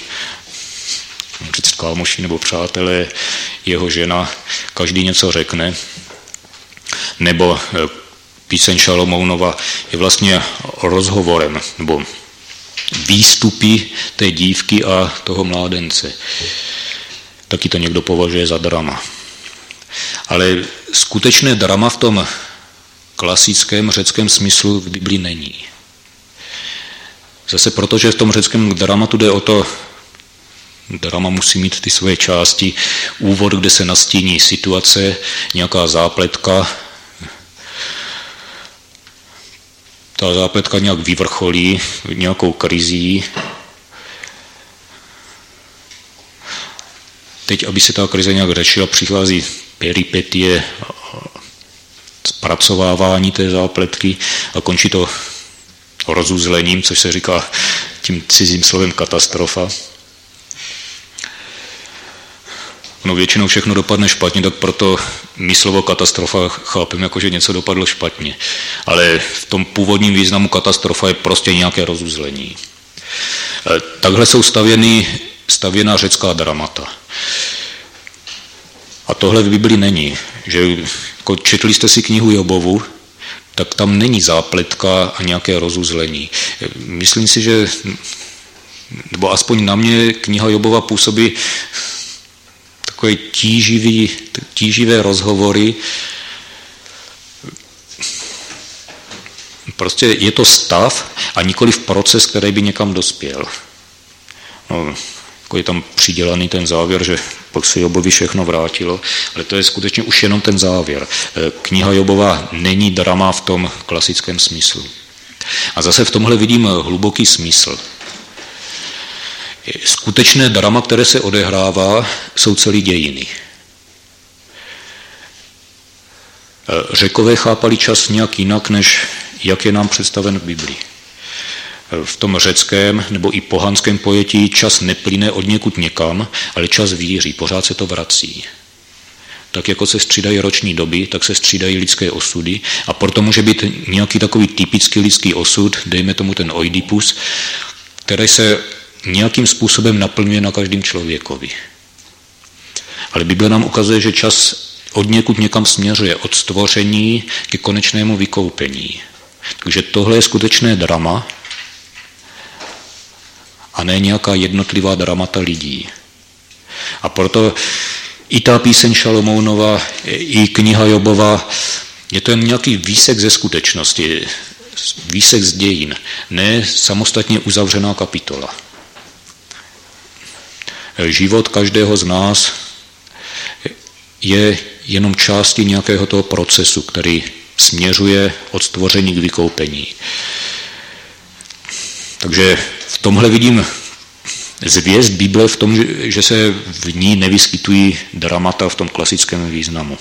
kámoši nebo přátelé, jeho žena, každý něco řekne. Nebo píseň Šalomounova je vlastně rozhovorem, nebo výstupy té dívky a toho mládence. Taky to někdo považuje za drama. Ale skutečné drama v tom klasickém řeckém smyslu v Biblii není. Zase protože v tom řeckém dramatu jde o to, drama musí mít ty svoje části, úvod, kde se nastíní situace, nějaká zápletka, ta zápletka nějak vyvrcholí nějakou krizí. Teď, aby se ta krize nějak řešila, přichází peripetie, zpracovávání té zápletky a končí to rozuzlením, což se říká tím cizím slovem katastrofa. No většinou všechno dopadne špatně, tak proto my slovo katastrofa chápeme jako, že něco dopadlo špatně. Ale v tom původním významu katastrofa je prostě nějaké rozuzlení. Takhle jsou stavěná řecká dramata. A tohle v Biblii není. Že, jako četli jste si knihu Jobovu, tak tam není zápletka a nějaké rozuzlení. Myslím si, že, nebo aspoň na mě kniha Jobova působí takové tíživé rozhovory. Prostě je to stav a nikoliv proces, který by někam dospěl. No, jako je tam přidělaný ten závěr, že pak se Jobovi všechno vrátilo, ale to je skutečně už jenom ten závěr. Kniha Jobova není drama v tom klasickém smyslu. A zase v tomhle vidím hluboký smysl. skutečné drama, které se odehrává, jsou celý dějiny. Řekové chápali čas nějak jinak, než jak je nám představen v Biblii. V tom řeckém nebo i pohanském pojetí čas neplyne od někud někam, ale čas víří, pořád se to vrací. Tak jako se střídají roční doby, tak se střídají lidské osudy a proto může být nějaký takový typický lidský osud, dejme tomu ten Oidipus, který se nějakým způsobem naplňuje na každém člověkovi. Ale Bible nám ukazuje, že čas od někud někam směřuje, od stvoření ke konečnému vykoupení. Takže tohle je skutečné drama a ne nějaká jednotlivá dramata lidí. A proto i ta píseň Šalomounova, i kniha Jobova, je to jen nějaký výsek ze skutečnosti, výsek z dějin, ne samostatně uzavřená kapitola. Život každého z nás je jenom částí nějakého toho procesu, který směřuje od stvoření k vykoupení. Takže v tomhle vidím zvěst Bible v tom, že se v ní nevyskytují dramata v tom klasickém významu.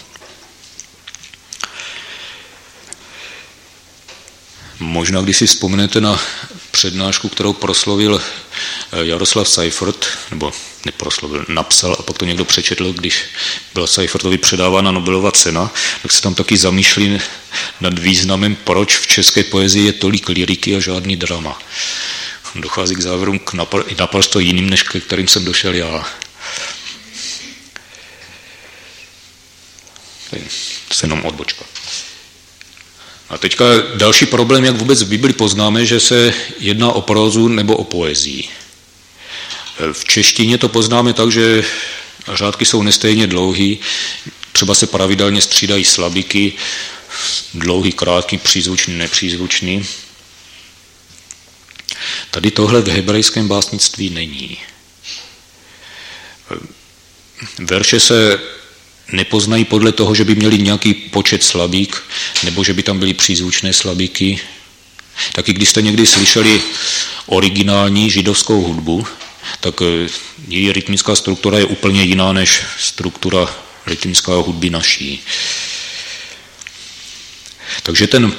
Možná, když si vzpomenete na přednášku, kterou proslovil Jaroslav Seifert, nebo neproslovil, napsal a pak to někdo přečetl, když byla Seifertovi předávána Nobelova cena, tak se tam taky zamýšlí nad významem, proč v české poezii je tolik lyriky a žádný drama. Dochází k závěrům naprosto jiným, než ke kterým jsem došel já. To je jenom odbočka. A teďka další problém, jak vůbec v Bibli poznáme, že se jedná o prózu nebo o poezii. V češtině to poznáme tak, že řádky jsou nestejně dlouhý, třeba se pravidelně střídají slabiky, dlouhý, krátký, přízvučný, nepřízvučný. Tady tohle v hebrejském básnictví není. Verše se nepoznají podle toho, že by měli nějaký počet slabík, nebo že by tam byly přízvučné slabíky. Taky když jste někdy slyšeli originální židovskou hudbu, tak její rytmická struktura je úplně jiná než struktura rytmická hudby naší. Takže ten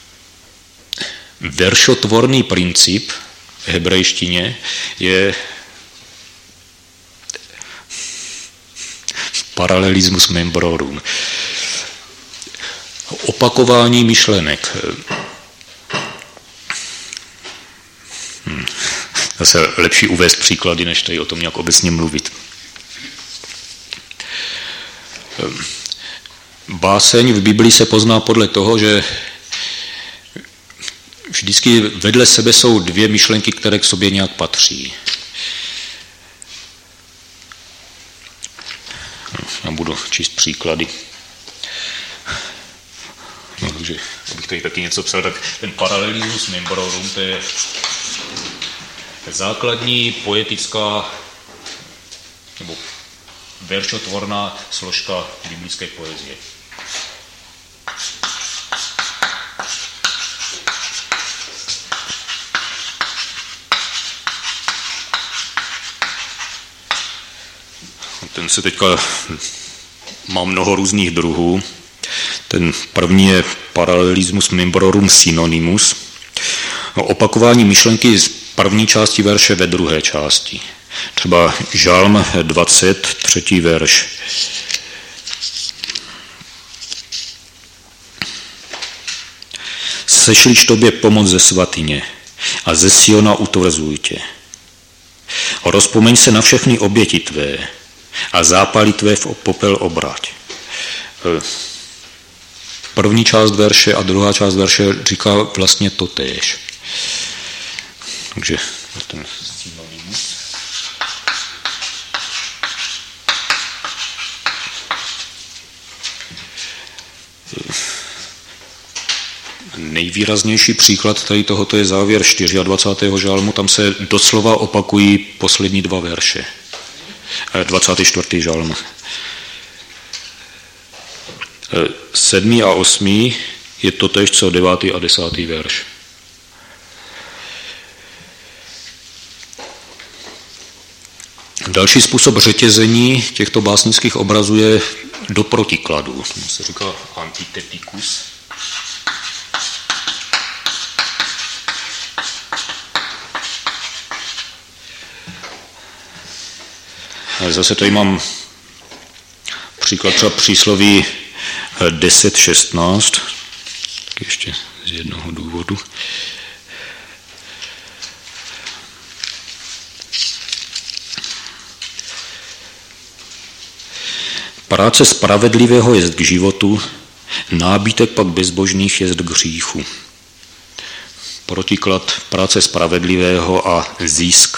veršotvorný princip v hebrejštině je paralelismus membrorum. Opakování myšlenek. Zase lepší uvést příklady, než tady o tom nějak obecně mluvit. Báseň v Biblii se pozná podle toho, že vždycky vedle sebe jsou dvě myšlenky, které k sobě nějak patří. Já budu číst příklady. No, takže abych tady taky něco psal, tak ten paralelismus membrorum, to je základní poetická nebo veršotvorná složka biblické poezie. Ten se teďka má mnoho různých druhů. Ten první je paralelismus membrorum synonymus. Opakování myšlenky z první části verše ve druhé části. Třeba Žalm 20, 3. verš. Sešliš tobě pomoc ze svatyně a ze Siona utvrzuj tě. Rozpomeň se na všechny oběti tvé a zápaly tvé v popel obrať. První část verše a druhá část verše říká vlastně totéž. Takže ten synonymus. Nejvýraznější příklad tady tohoto je závěr 24. žalmu, tam se doslova opakují poslední dva verše. 24. žalm. 7. a 8. je totéž co 9. a 10. verš. Další způsob řetězení těchto básnických obrazů je do protikladu. To se říká antitetikus. Zase tady mám příklad třeba přísloví 10.16, ještě z jednoho důvodu. Práce spravedlivého jest k životu, nábytek pak bezbožných jest k hříchu. Protiklad práce spravedlivého a zisk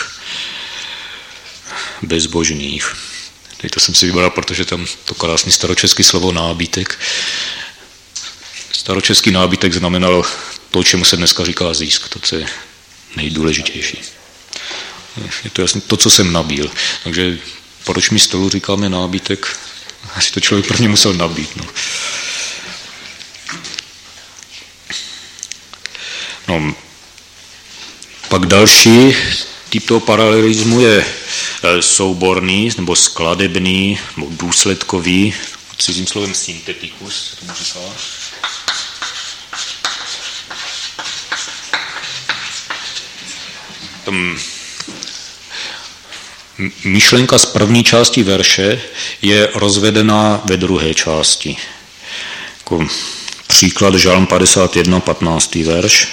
bezbožných. Teď to jsem si vybral, protože tam to krásný staročeský slovo nábytek. Staročeský nábytek znamenalo to, čemu se dneska říká zisk, to, co je nejdůležitější. Je to jasný, to, co jsem nabíl. Takže proč mi stolu říkáme nábytek? Asi to člověk prvně musel nabít. No. Pak další typ toho paralelismu je souborný, nebo skladebný, nebo důsledkový, cizím slovem syntetikus, se tomu říká. Myšlenka z první části verše je rozvedená ve druhé části. Jako příklad Žalm 51, 15. verš.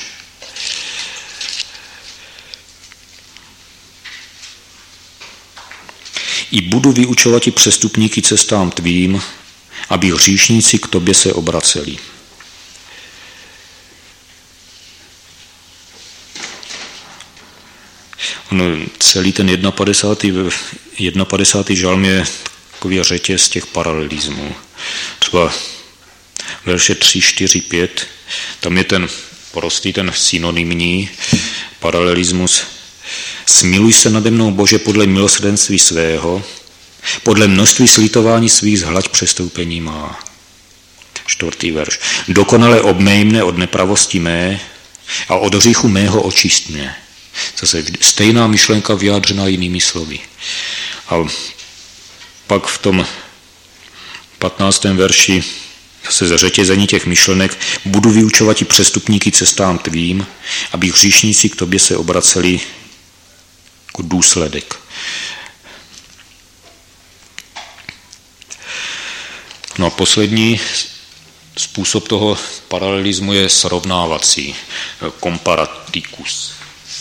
I budu vyučovat i přestupníky cestám tvým, aby hříšníci k tobě se obraceli. Celý ten 51. žalm je takový řetěz těch paralelismů. Třeba verše 3, 4, 5, tam je ten prostý, ten synonymní paralelismus. Smiluj se nade mnou, Bože, podle milosrdenství svého, podle množství slitování svých zhlaď přestoupení má. 4. verš. Dokonale obmej mne od nepravosti mé a od hříchu mého očist mě. Zase stejná myšlenka vyjádřená jinými slovy. A pak v tom 15. verši zase zařetězení těch myšlenek budu vyučovat i přestupníky cestám tvým, aby hříšníci k tobě se obraceli jako důsledek. No a poslední způsob toho paralelismu je srovnávací, komparatikus.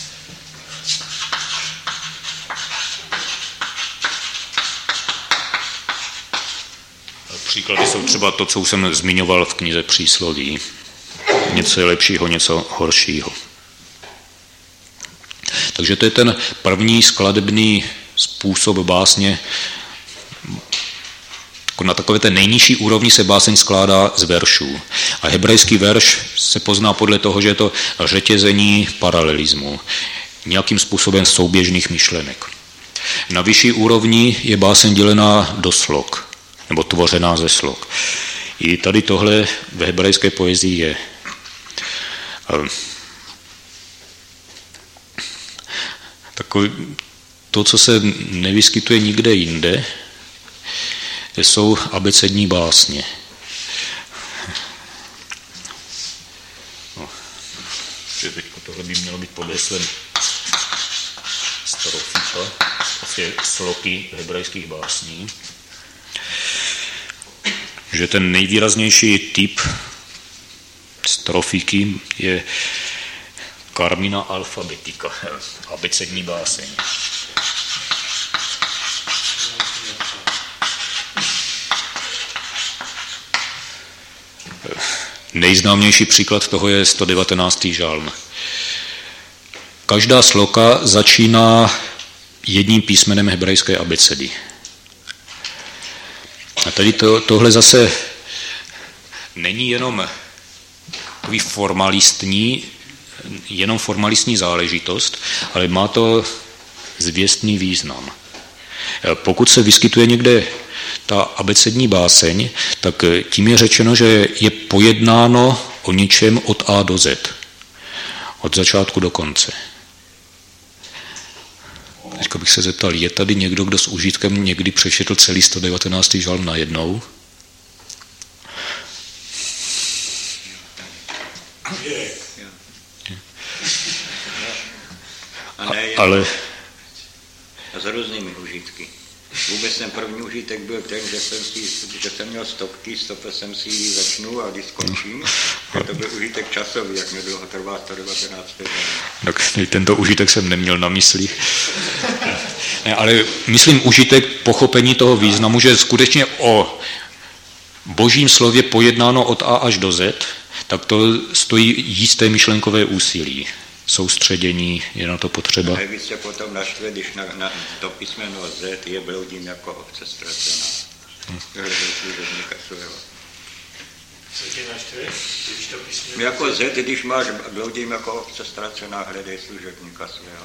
Příklady jsou třeba to, co jsem zmiňoval v knize Přísloví. Něco je lepšího, něco horšího. Takže to je ten první skladebný způsob básně. Na takové té nejnižší úrovni se báseň skládá z veršů. A hebrejský verš se pozná podle toho, že je to řetězení paralelismu. Nějakým způsobem souběžných myšlenek. Na vyšší úrovni je báseň dělená do slok, nebo tvořená ze slok. I tady tohle v hebrejské poezii je. To, co se nevyskytuje nikde jinde, jsou abecední básně. Teď tohle by mělo být pod heslem strofika, prostě sloky hebrejských básní. Že ten nejvýraznější typ strofiky je Carmina alfabetica, abecední báseň. Nejznámější příklad toho je 119. žalm. Každá sloka začíná jedním písmenem hebrejské abecedy. A tady tohle zase není jenom takový formalistní záležitost, ale má to zvěstný význam. Pokud se vyskytuje někde ta abecední báseň, tak tím je řečeno, že je pojednáno o něčem od A do Z. Od začátku do konce. Teďka bych se zeptal, je tady někdo, kdo s užitkem někdy přečetl celý 119. žalm najednou? Ale s různými užitky. Vůbec ten první užitek byl ten, že jsem měl stopky, stopil jsem si ji začnu a když skončím, to byl užitek časový, jak mi dlouho trvá 119. Tak tento užitek jsem neměl na mysli. Ne, ale myslím užitek pochopení toho významu, že skutečně o Božím slově pojednáno od A až do Z, tak to stojí jisté myšlenkové úsilí. Soustředění, je na to potřeba. Nejvíc se potom naštve, když na to písmeno Z je bloudím jako ovce ztracená. Co tě naštve, když to písmeno? Jako Z, když máš bloudím jako ovce ztracená, hledej služebníka svého.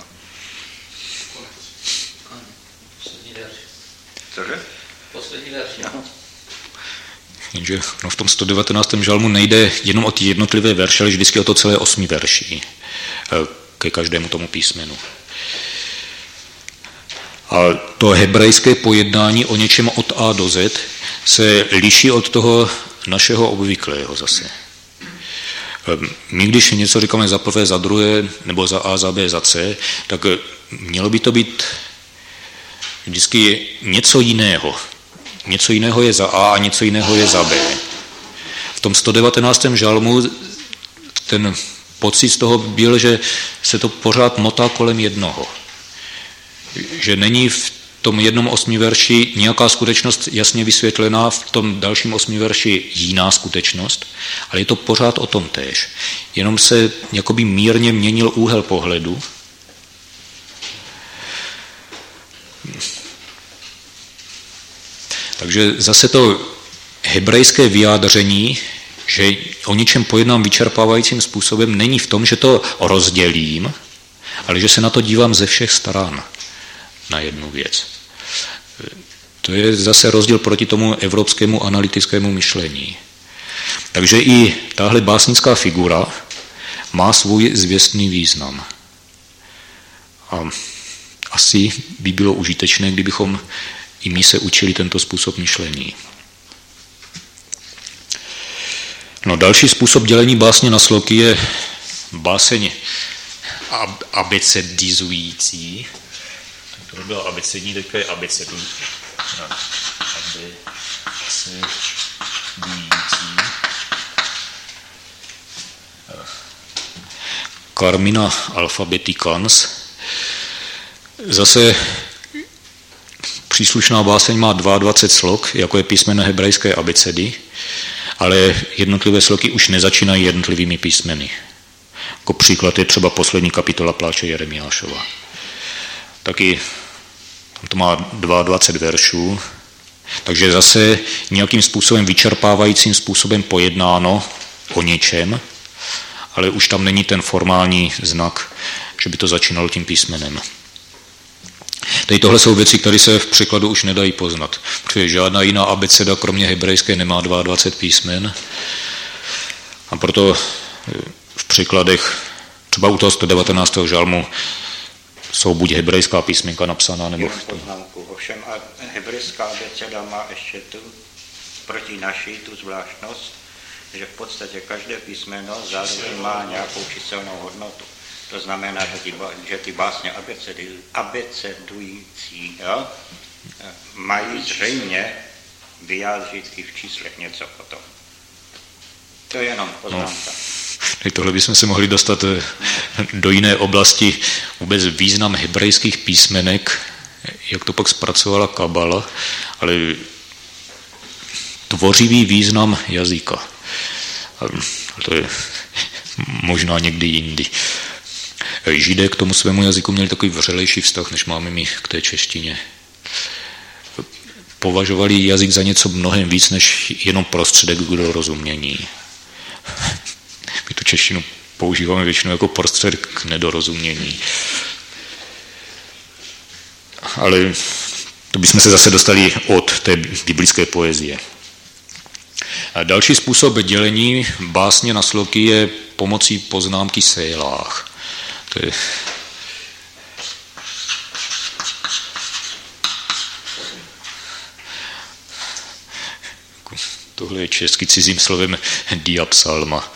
Poslední verš. Cože? Poslední verš. Jenže v tom 119. žalmu nejde jenom o ty jednotlivé verše, ale vždycky o to celé 8 verší ke každému tomu písmenu. A to hebrejské pojednání o něčem od A do Z se liší od toho našeho obvyklého zase. My, když něco říkáme za prvé, za druhé, nebo za A, za B, za C, tak mělo by to být vždycky něco jiného. Něco jiného je za A a něco jiného je za B. V tom 119. žalmu ten pocit z toho byl, že se to pořád motá kolem jednoho. Že není v tom jednom 8 verši nějaká skutečnost jasně vysvětlená, v tom dalším 8 verši jiná skutečnost, ale je to pořád o tom též. Jenom se jakoby mírně měnil úhel pohledu. Takže zase to hebrejské vyjádření, že o něčem pojednám vyčerpávajícím způsobem, není v tom, že to rozdělím, ale že se na to dívám ze všech stran na jednu věc. To je zase rozdíl proti tomu evropskému analytickému myšlení. Takže i tahle básnická figura má svůj zvěstný význam. A asi by bylo užitečné, kdybychom i my se učili tento způsob myšlení. No, další způsob dělení básně na sloky je báseň abecedizující. To bylo abecední, teď je abecedující. Carmina alphabeticans. Zase příslušná báseň má 22 slok, jako je písmeno hebrejské abecedy, ale jednotlivé sloky už nezačínají jednotlivými písmeny. Jako příklad je třeba poslední kapitola pláče Jeremiášova. Taky tam to má 22 veršů, takže zase nějakým způsobem vyčerpávajícím způsobem pojednáno o něčem, ale už tam není ten formální znak, že by to začínalo tím písmenem. Tady tohle jsou věci, které se v překladu už nedají poznat, protože žádná jiná abeceda, kromě hebrejské, nemá 22 písmen. A proto v překladech, třeba u toho 119. žalmu, jsou buď hebrejská písmenka napsaná, nebo... Ovšem a hebrejská abeceda má ještě tu, proti naší, tu zvláštnost, že v podstatě každé písmeno zároveň má nějakou číselnou hodnotu. To znamená, že ty básně abecedující, jo, mají zřejmě vyjádřit i v číslech něco potom. To je jenom poznámka. No, tohle bychom se mohli dostat do jiné oblasti. Vůbec význam hebrejských písmenek, jak to pak zpracovala Kabala, ale tvořivý význam jazyka. To je možná někdy jindy. Židé k tomu svému jazyku měli takový vřelejší vztah, než máme my k té češtině. Považovali jazyk za něco mnohem víc, než jenom prostředek k dorozumění. My tu češtinu používáme většinou jako prostředek k nedorozumění. Ale to bychom se zase dostali od té biblické poezie. A další způsob dělení básně na sloky je pomocí poznámky sélách. To je Tohle je česky cizím slovem diapsalma.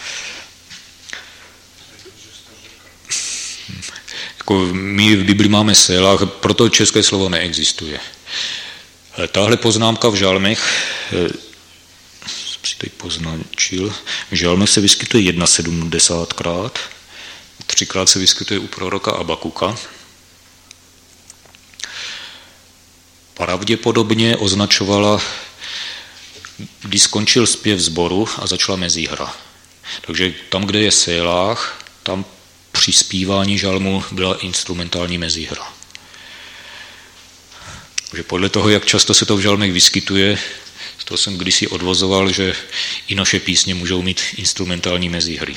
Jako my v Bibli máme selách, proto české slovo neexistuje. Tahle poznámka v žalmech, jsem si tady poznačil, v žalmech se vyskytuje 71krát, 3krát se vyskytuje u proroka Abakuka. Pravděpodobně označovala, když skončil zpěv sboru a začala mezihra. Takže tam, kde je selách, tam při zpívání žalmu byla instrumentální mezihra. Takže podle toho, jak často se to v žalmech vyskytuje, z toho jsem kdysi odvozoval, že i naše písně můžou mít instrumentální mezihry.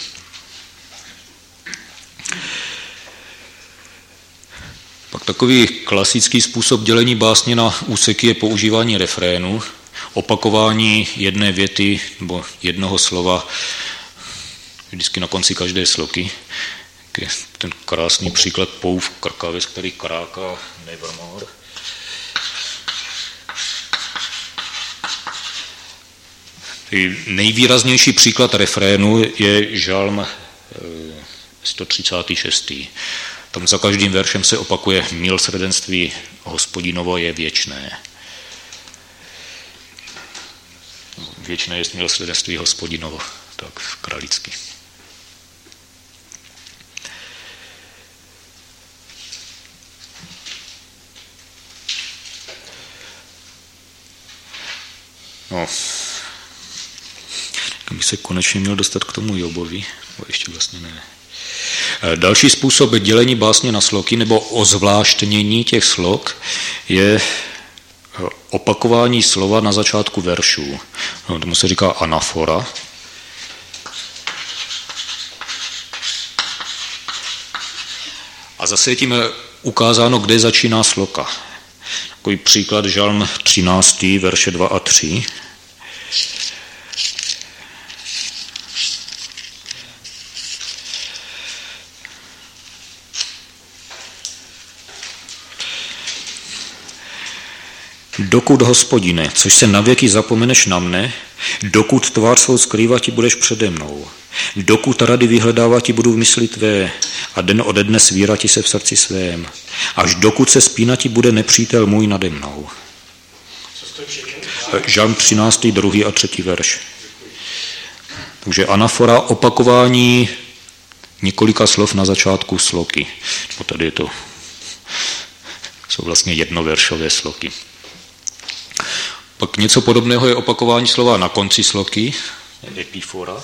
Pak takový klasický způsob dělení básně na úseky je používání refrénu, opakování jedné věty nebo jednoho slova vždycky na konci každé sloky. Ten krásný příklad Pouf krkavec, který kráká Nevermore. Nejvýraznější příklad refrénu je žalm 136. Tam za každým veršem se opakuje milosrdenství Hospodinovo je věčné. Věčné je milosrdenství Hospodinovo, tak kralicky. No, bych se konečně měl dostat k tomu Jobovi, bo ještě vlastně ne. Další způsob dělení básně na sloky nebo ozvláštnění těch slok je opakování slova na začátku veršů. No, tomu se říká anafora. A zase je tím ukázáno, kde začíná sloka. Takový příklad žalm 13, verše 2 a 3. Dokud, Hospodine, což se navěky zapomeneš na mne, dokud tvář svou skrývati budeš přede mnou, dokud rady vyhledávati budu v mysli tvé a den ode dne svírati se v srdci svém, až dokud se spínati bude nepřítel můj nade mnou. Žalm 13, 2. a 3. verš. Takže anafora, opakování několika slov na začátku sloky. Tady je to, jsou vlastně jednoveršové sloky. Pak něco podobného je opakování slova na konci sloky, epifora.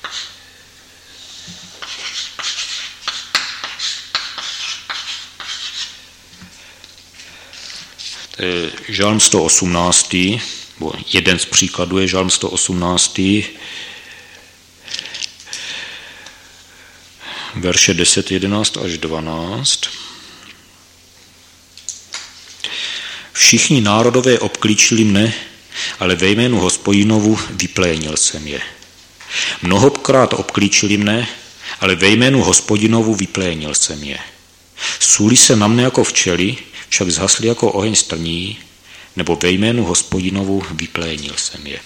To je žalm 118, nebo jeden z příkladů je žalm 118, verše 10, 11 až 12. Všichni národové obklíčili mne, ale ve jménu Hospodinovu vyplénil jsem je. Mnohokrát obklíčili mne, ale ve jménu Hospodinovu vyplénil jsem je. Suli se na mne jako včely, však zhasli jako oheň strní, nebo ve jménu Hospodinovu vyplénil jsem je.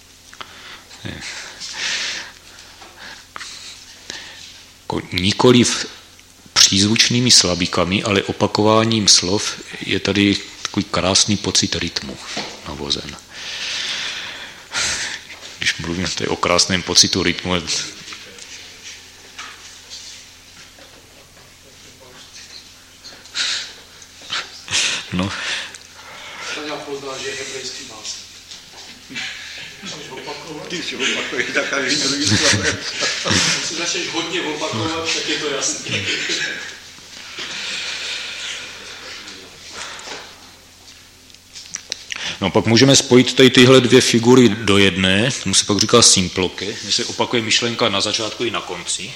Nikoliv přízvučnými slabikami, ale opakováním slov je tady takový krásný pocit rytmu navozen. Když mluvím o krásném pocitu rytmu, no. To já poznal, že je hebrejský básník. Když opakuješ, tak každý druhý slav. Když si začneš hodně opakovat, tak je to jasný. No pak můžeme spojit tady tyhle dvě figury do jedné, tomu se pak říká symploke, kde se opakuje myšlenka na začátku i na konci.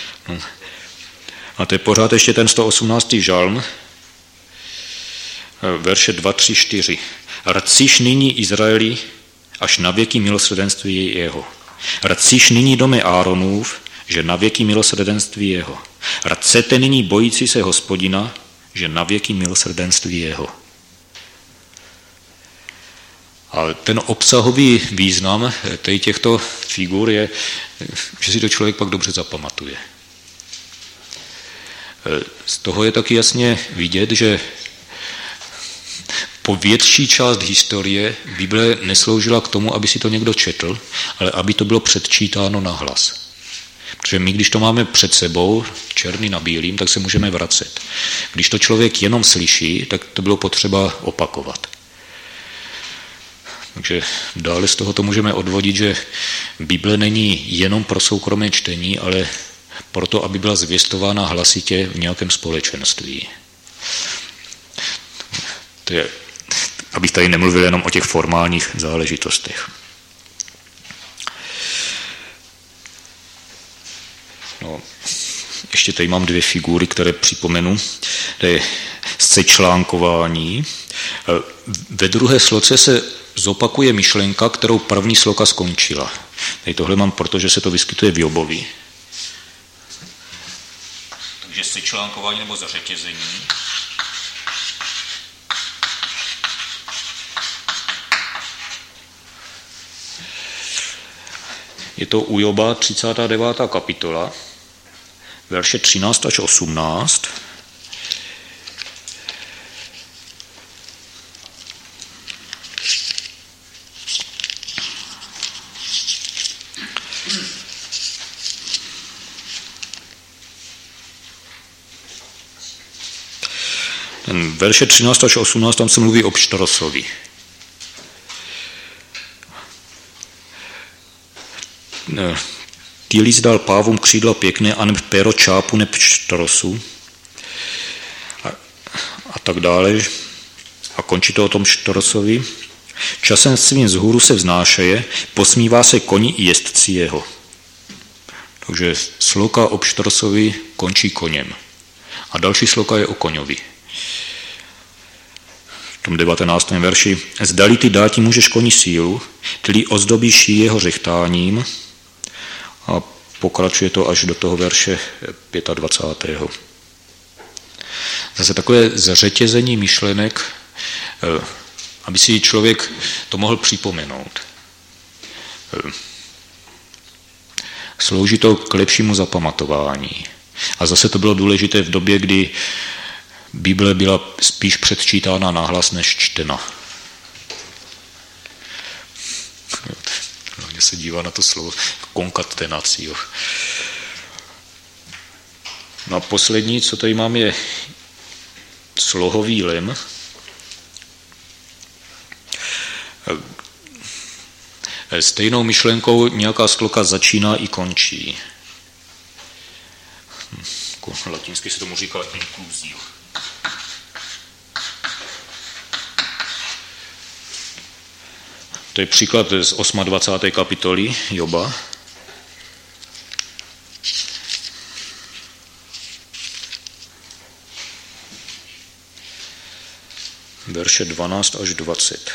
A to je pořád ještě ten 118. žalm. verše 2, 3, 4. Radciš nyní Izraeli, až na věky milosrdenství je jeho. Radciš nyní domy Áronův, že na věky milosrdenství jeho. Radcete nyní bojící se Hospodina, že na věky milosrdenství jeho. A ten obsahový význam těchto figur je, že si to člověk pak dobře zapamatuje. Z toho je taky jasně vidět, že po větší část historie Bible nesloužila k tomu, aby si to někdo četl, ale aby to bylo předčítáno nahlas. Protože my, když to máme před sebou, černý na bílým, tak se můžeme vracet. Když to člověk jenom slyší, tak to bylo potřeba opakovat. Takže dále z tohoto můžeme odvodit, že Bible není jenom pro soukromé čtení, ale proto, aby byla zvěstována hlasitě v nějakém společenství. To je, abych tady nemluvil jenom o těch formálních záležitostech. No, ještě tady mám 2 figury, které připomenu. To je sečlánkování. Ve druhé sloce se zopakuje myšlenka, kterou první sloka skončila. Tady tohle mám, protože se to vyskytuje v Jobovi. Takže sečlánkování nebo zařetězení. Je to u Joba 39. kapitola, verše 13 až 18. Ten verše 13 až 18, tam se mluví o Pštorosovi. Týlis dal pávům křídla pěkné a neb péro čápu neb Pštorosu a tak dále. A končí to o tom Pštorosovi. Časem svým vzhůru se vznášeje, posmívá se koni i jezdci jeho. Takže sloka o Pštorosovi končí koněm. A další sloka je o koňovi. V tom 19. verši. Zdali ty dáti můžeš koni sílu, ty ozdobíš jeho řechtáním. A pokračuje to až do toho verše 25. Zase takové zařetězení myšlenek, aby si člověk to mohl připomenout. Slouží to k lepšímu zapamatování. A zase to bylo důležité v době, kdy Bible byla spíš předčítána nahlas než čtena. Mě se dívá na to slovo konkatenací. No a poslední, co tady mám, je slohový lem. Stejnou myšlenkou nějaká sloka začíná i končí. Latinsky se tomu říká inkluzio. To je příklad z 28. kapitoly Joba. Verše 12 až 20.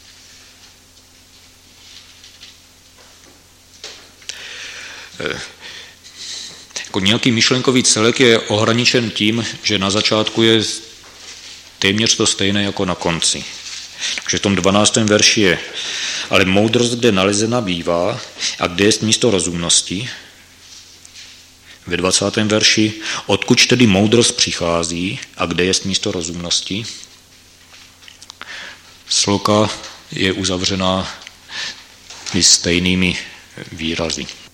Jako nějaký myšlenkový celek je ohraničen tím, že na začátku je téměř to stejné jako na konci. Takže v tom 12. verši je, ale moudrost, kde nalezena bývá a kde je místo rozumnosti. Ve 20. verši, odkud tedy moudrost přichází a kde je místo rozumnosti. Sloka je uzavřená stejnými výrazy.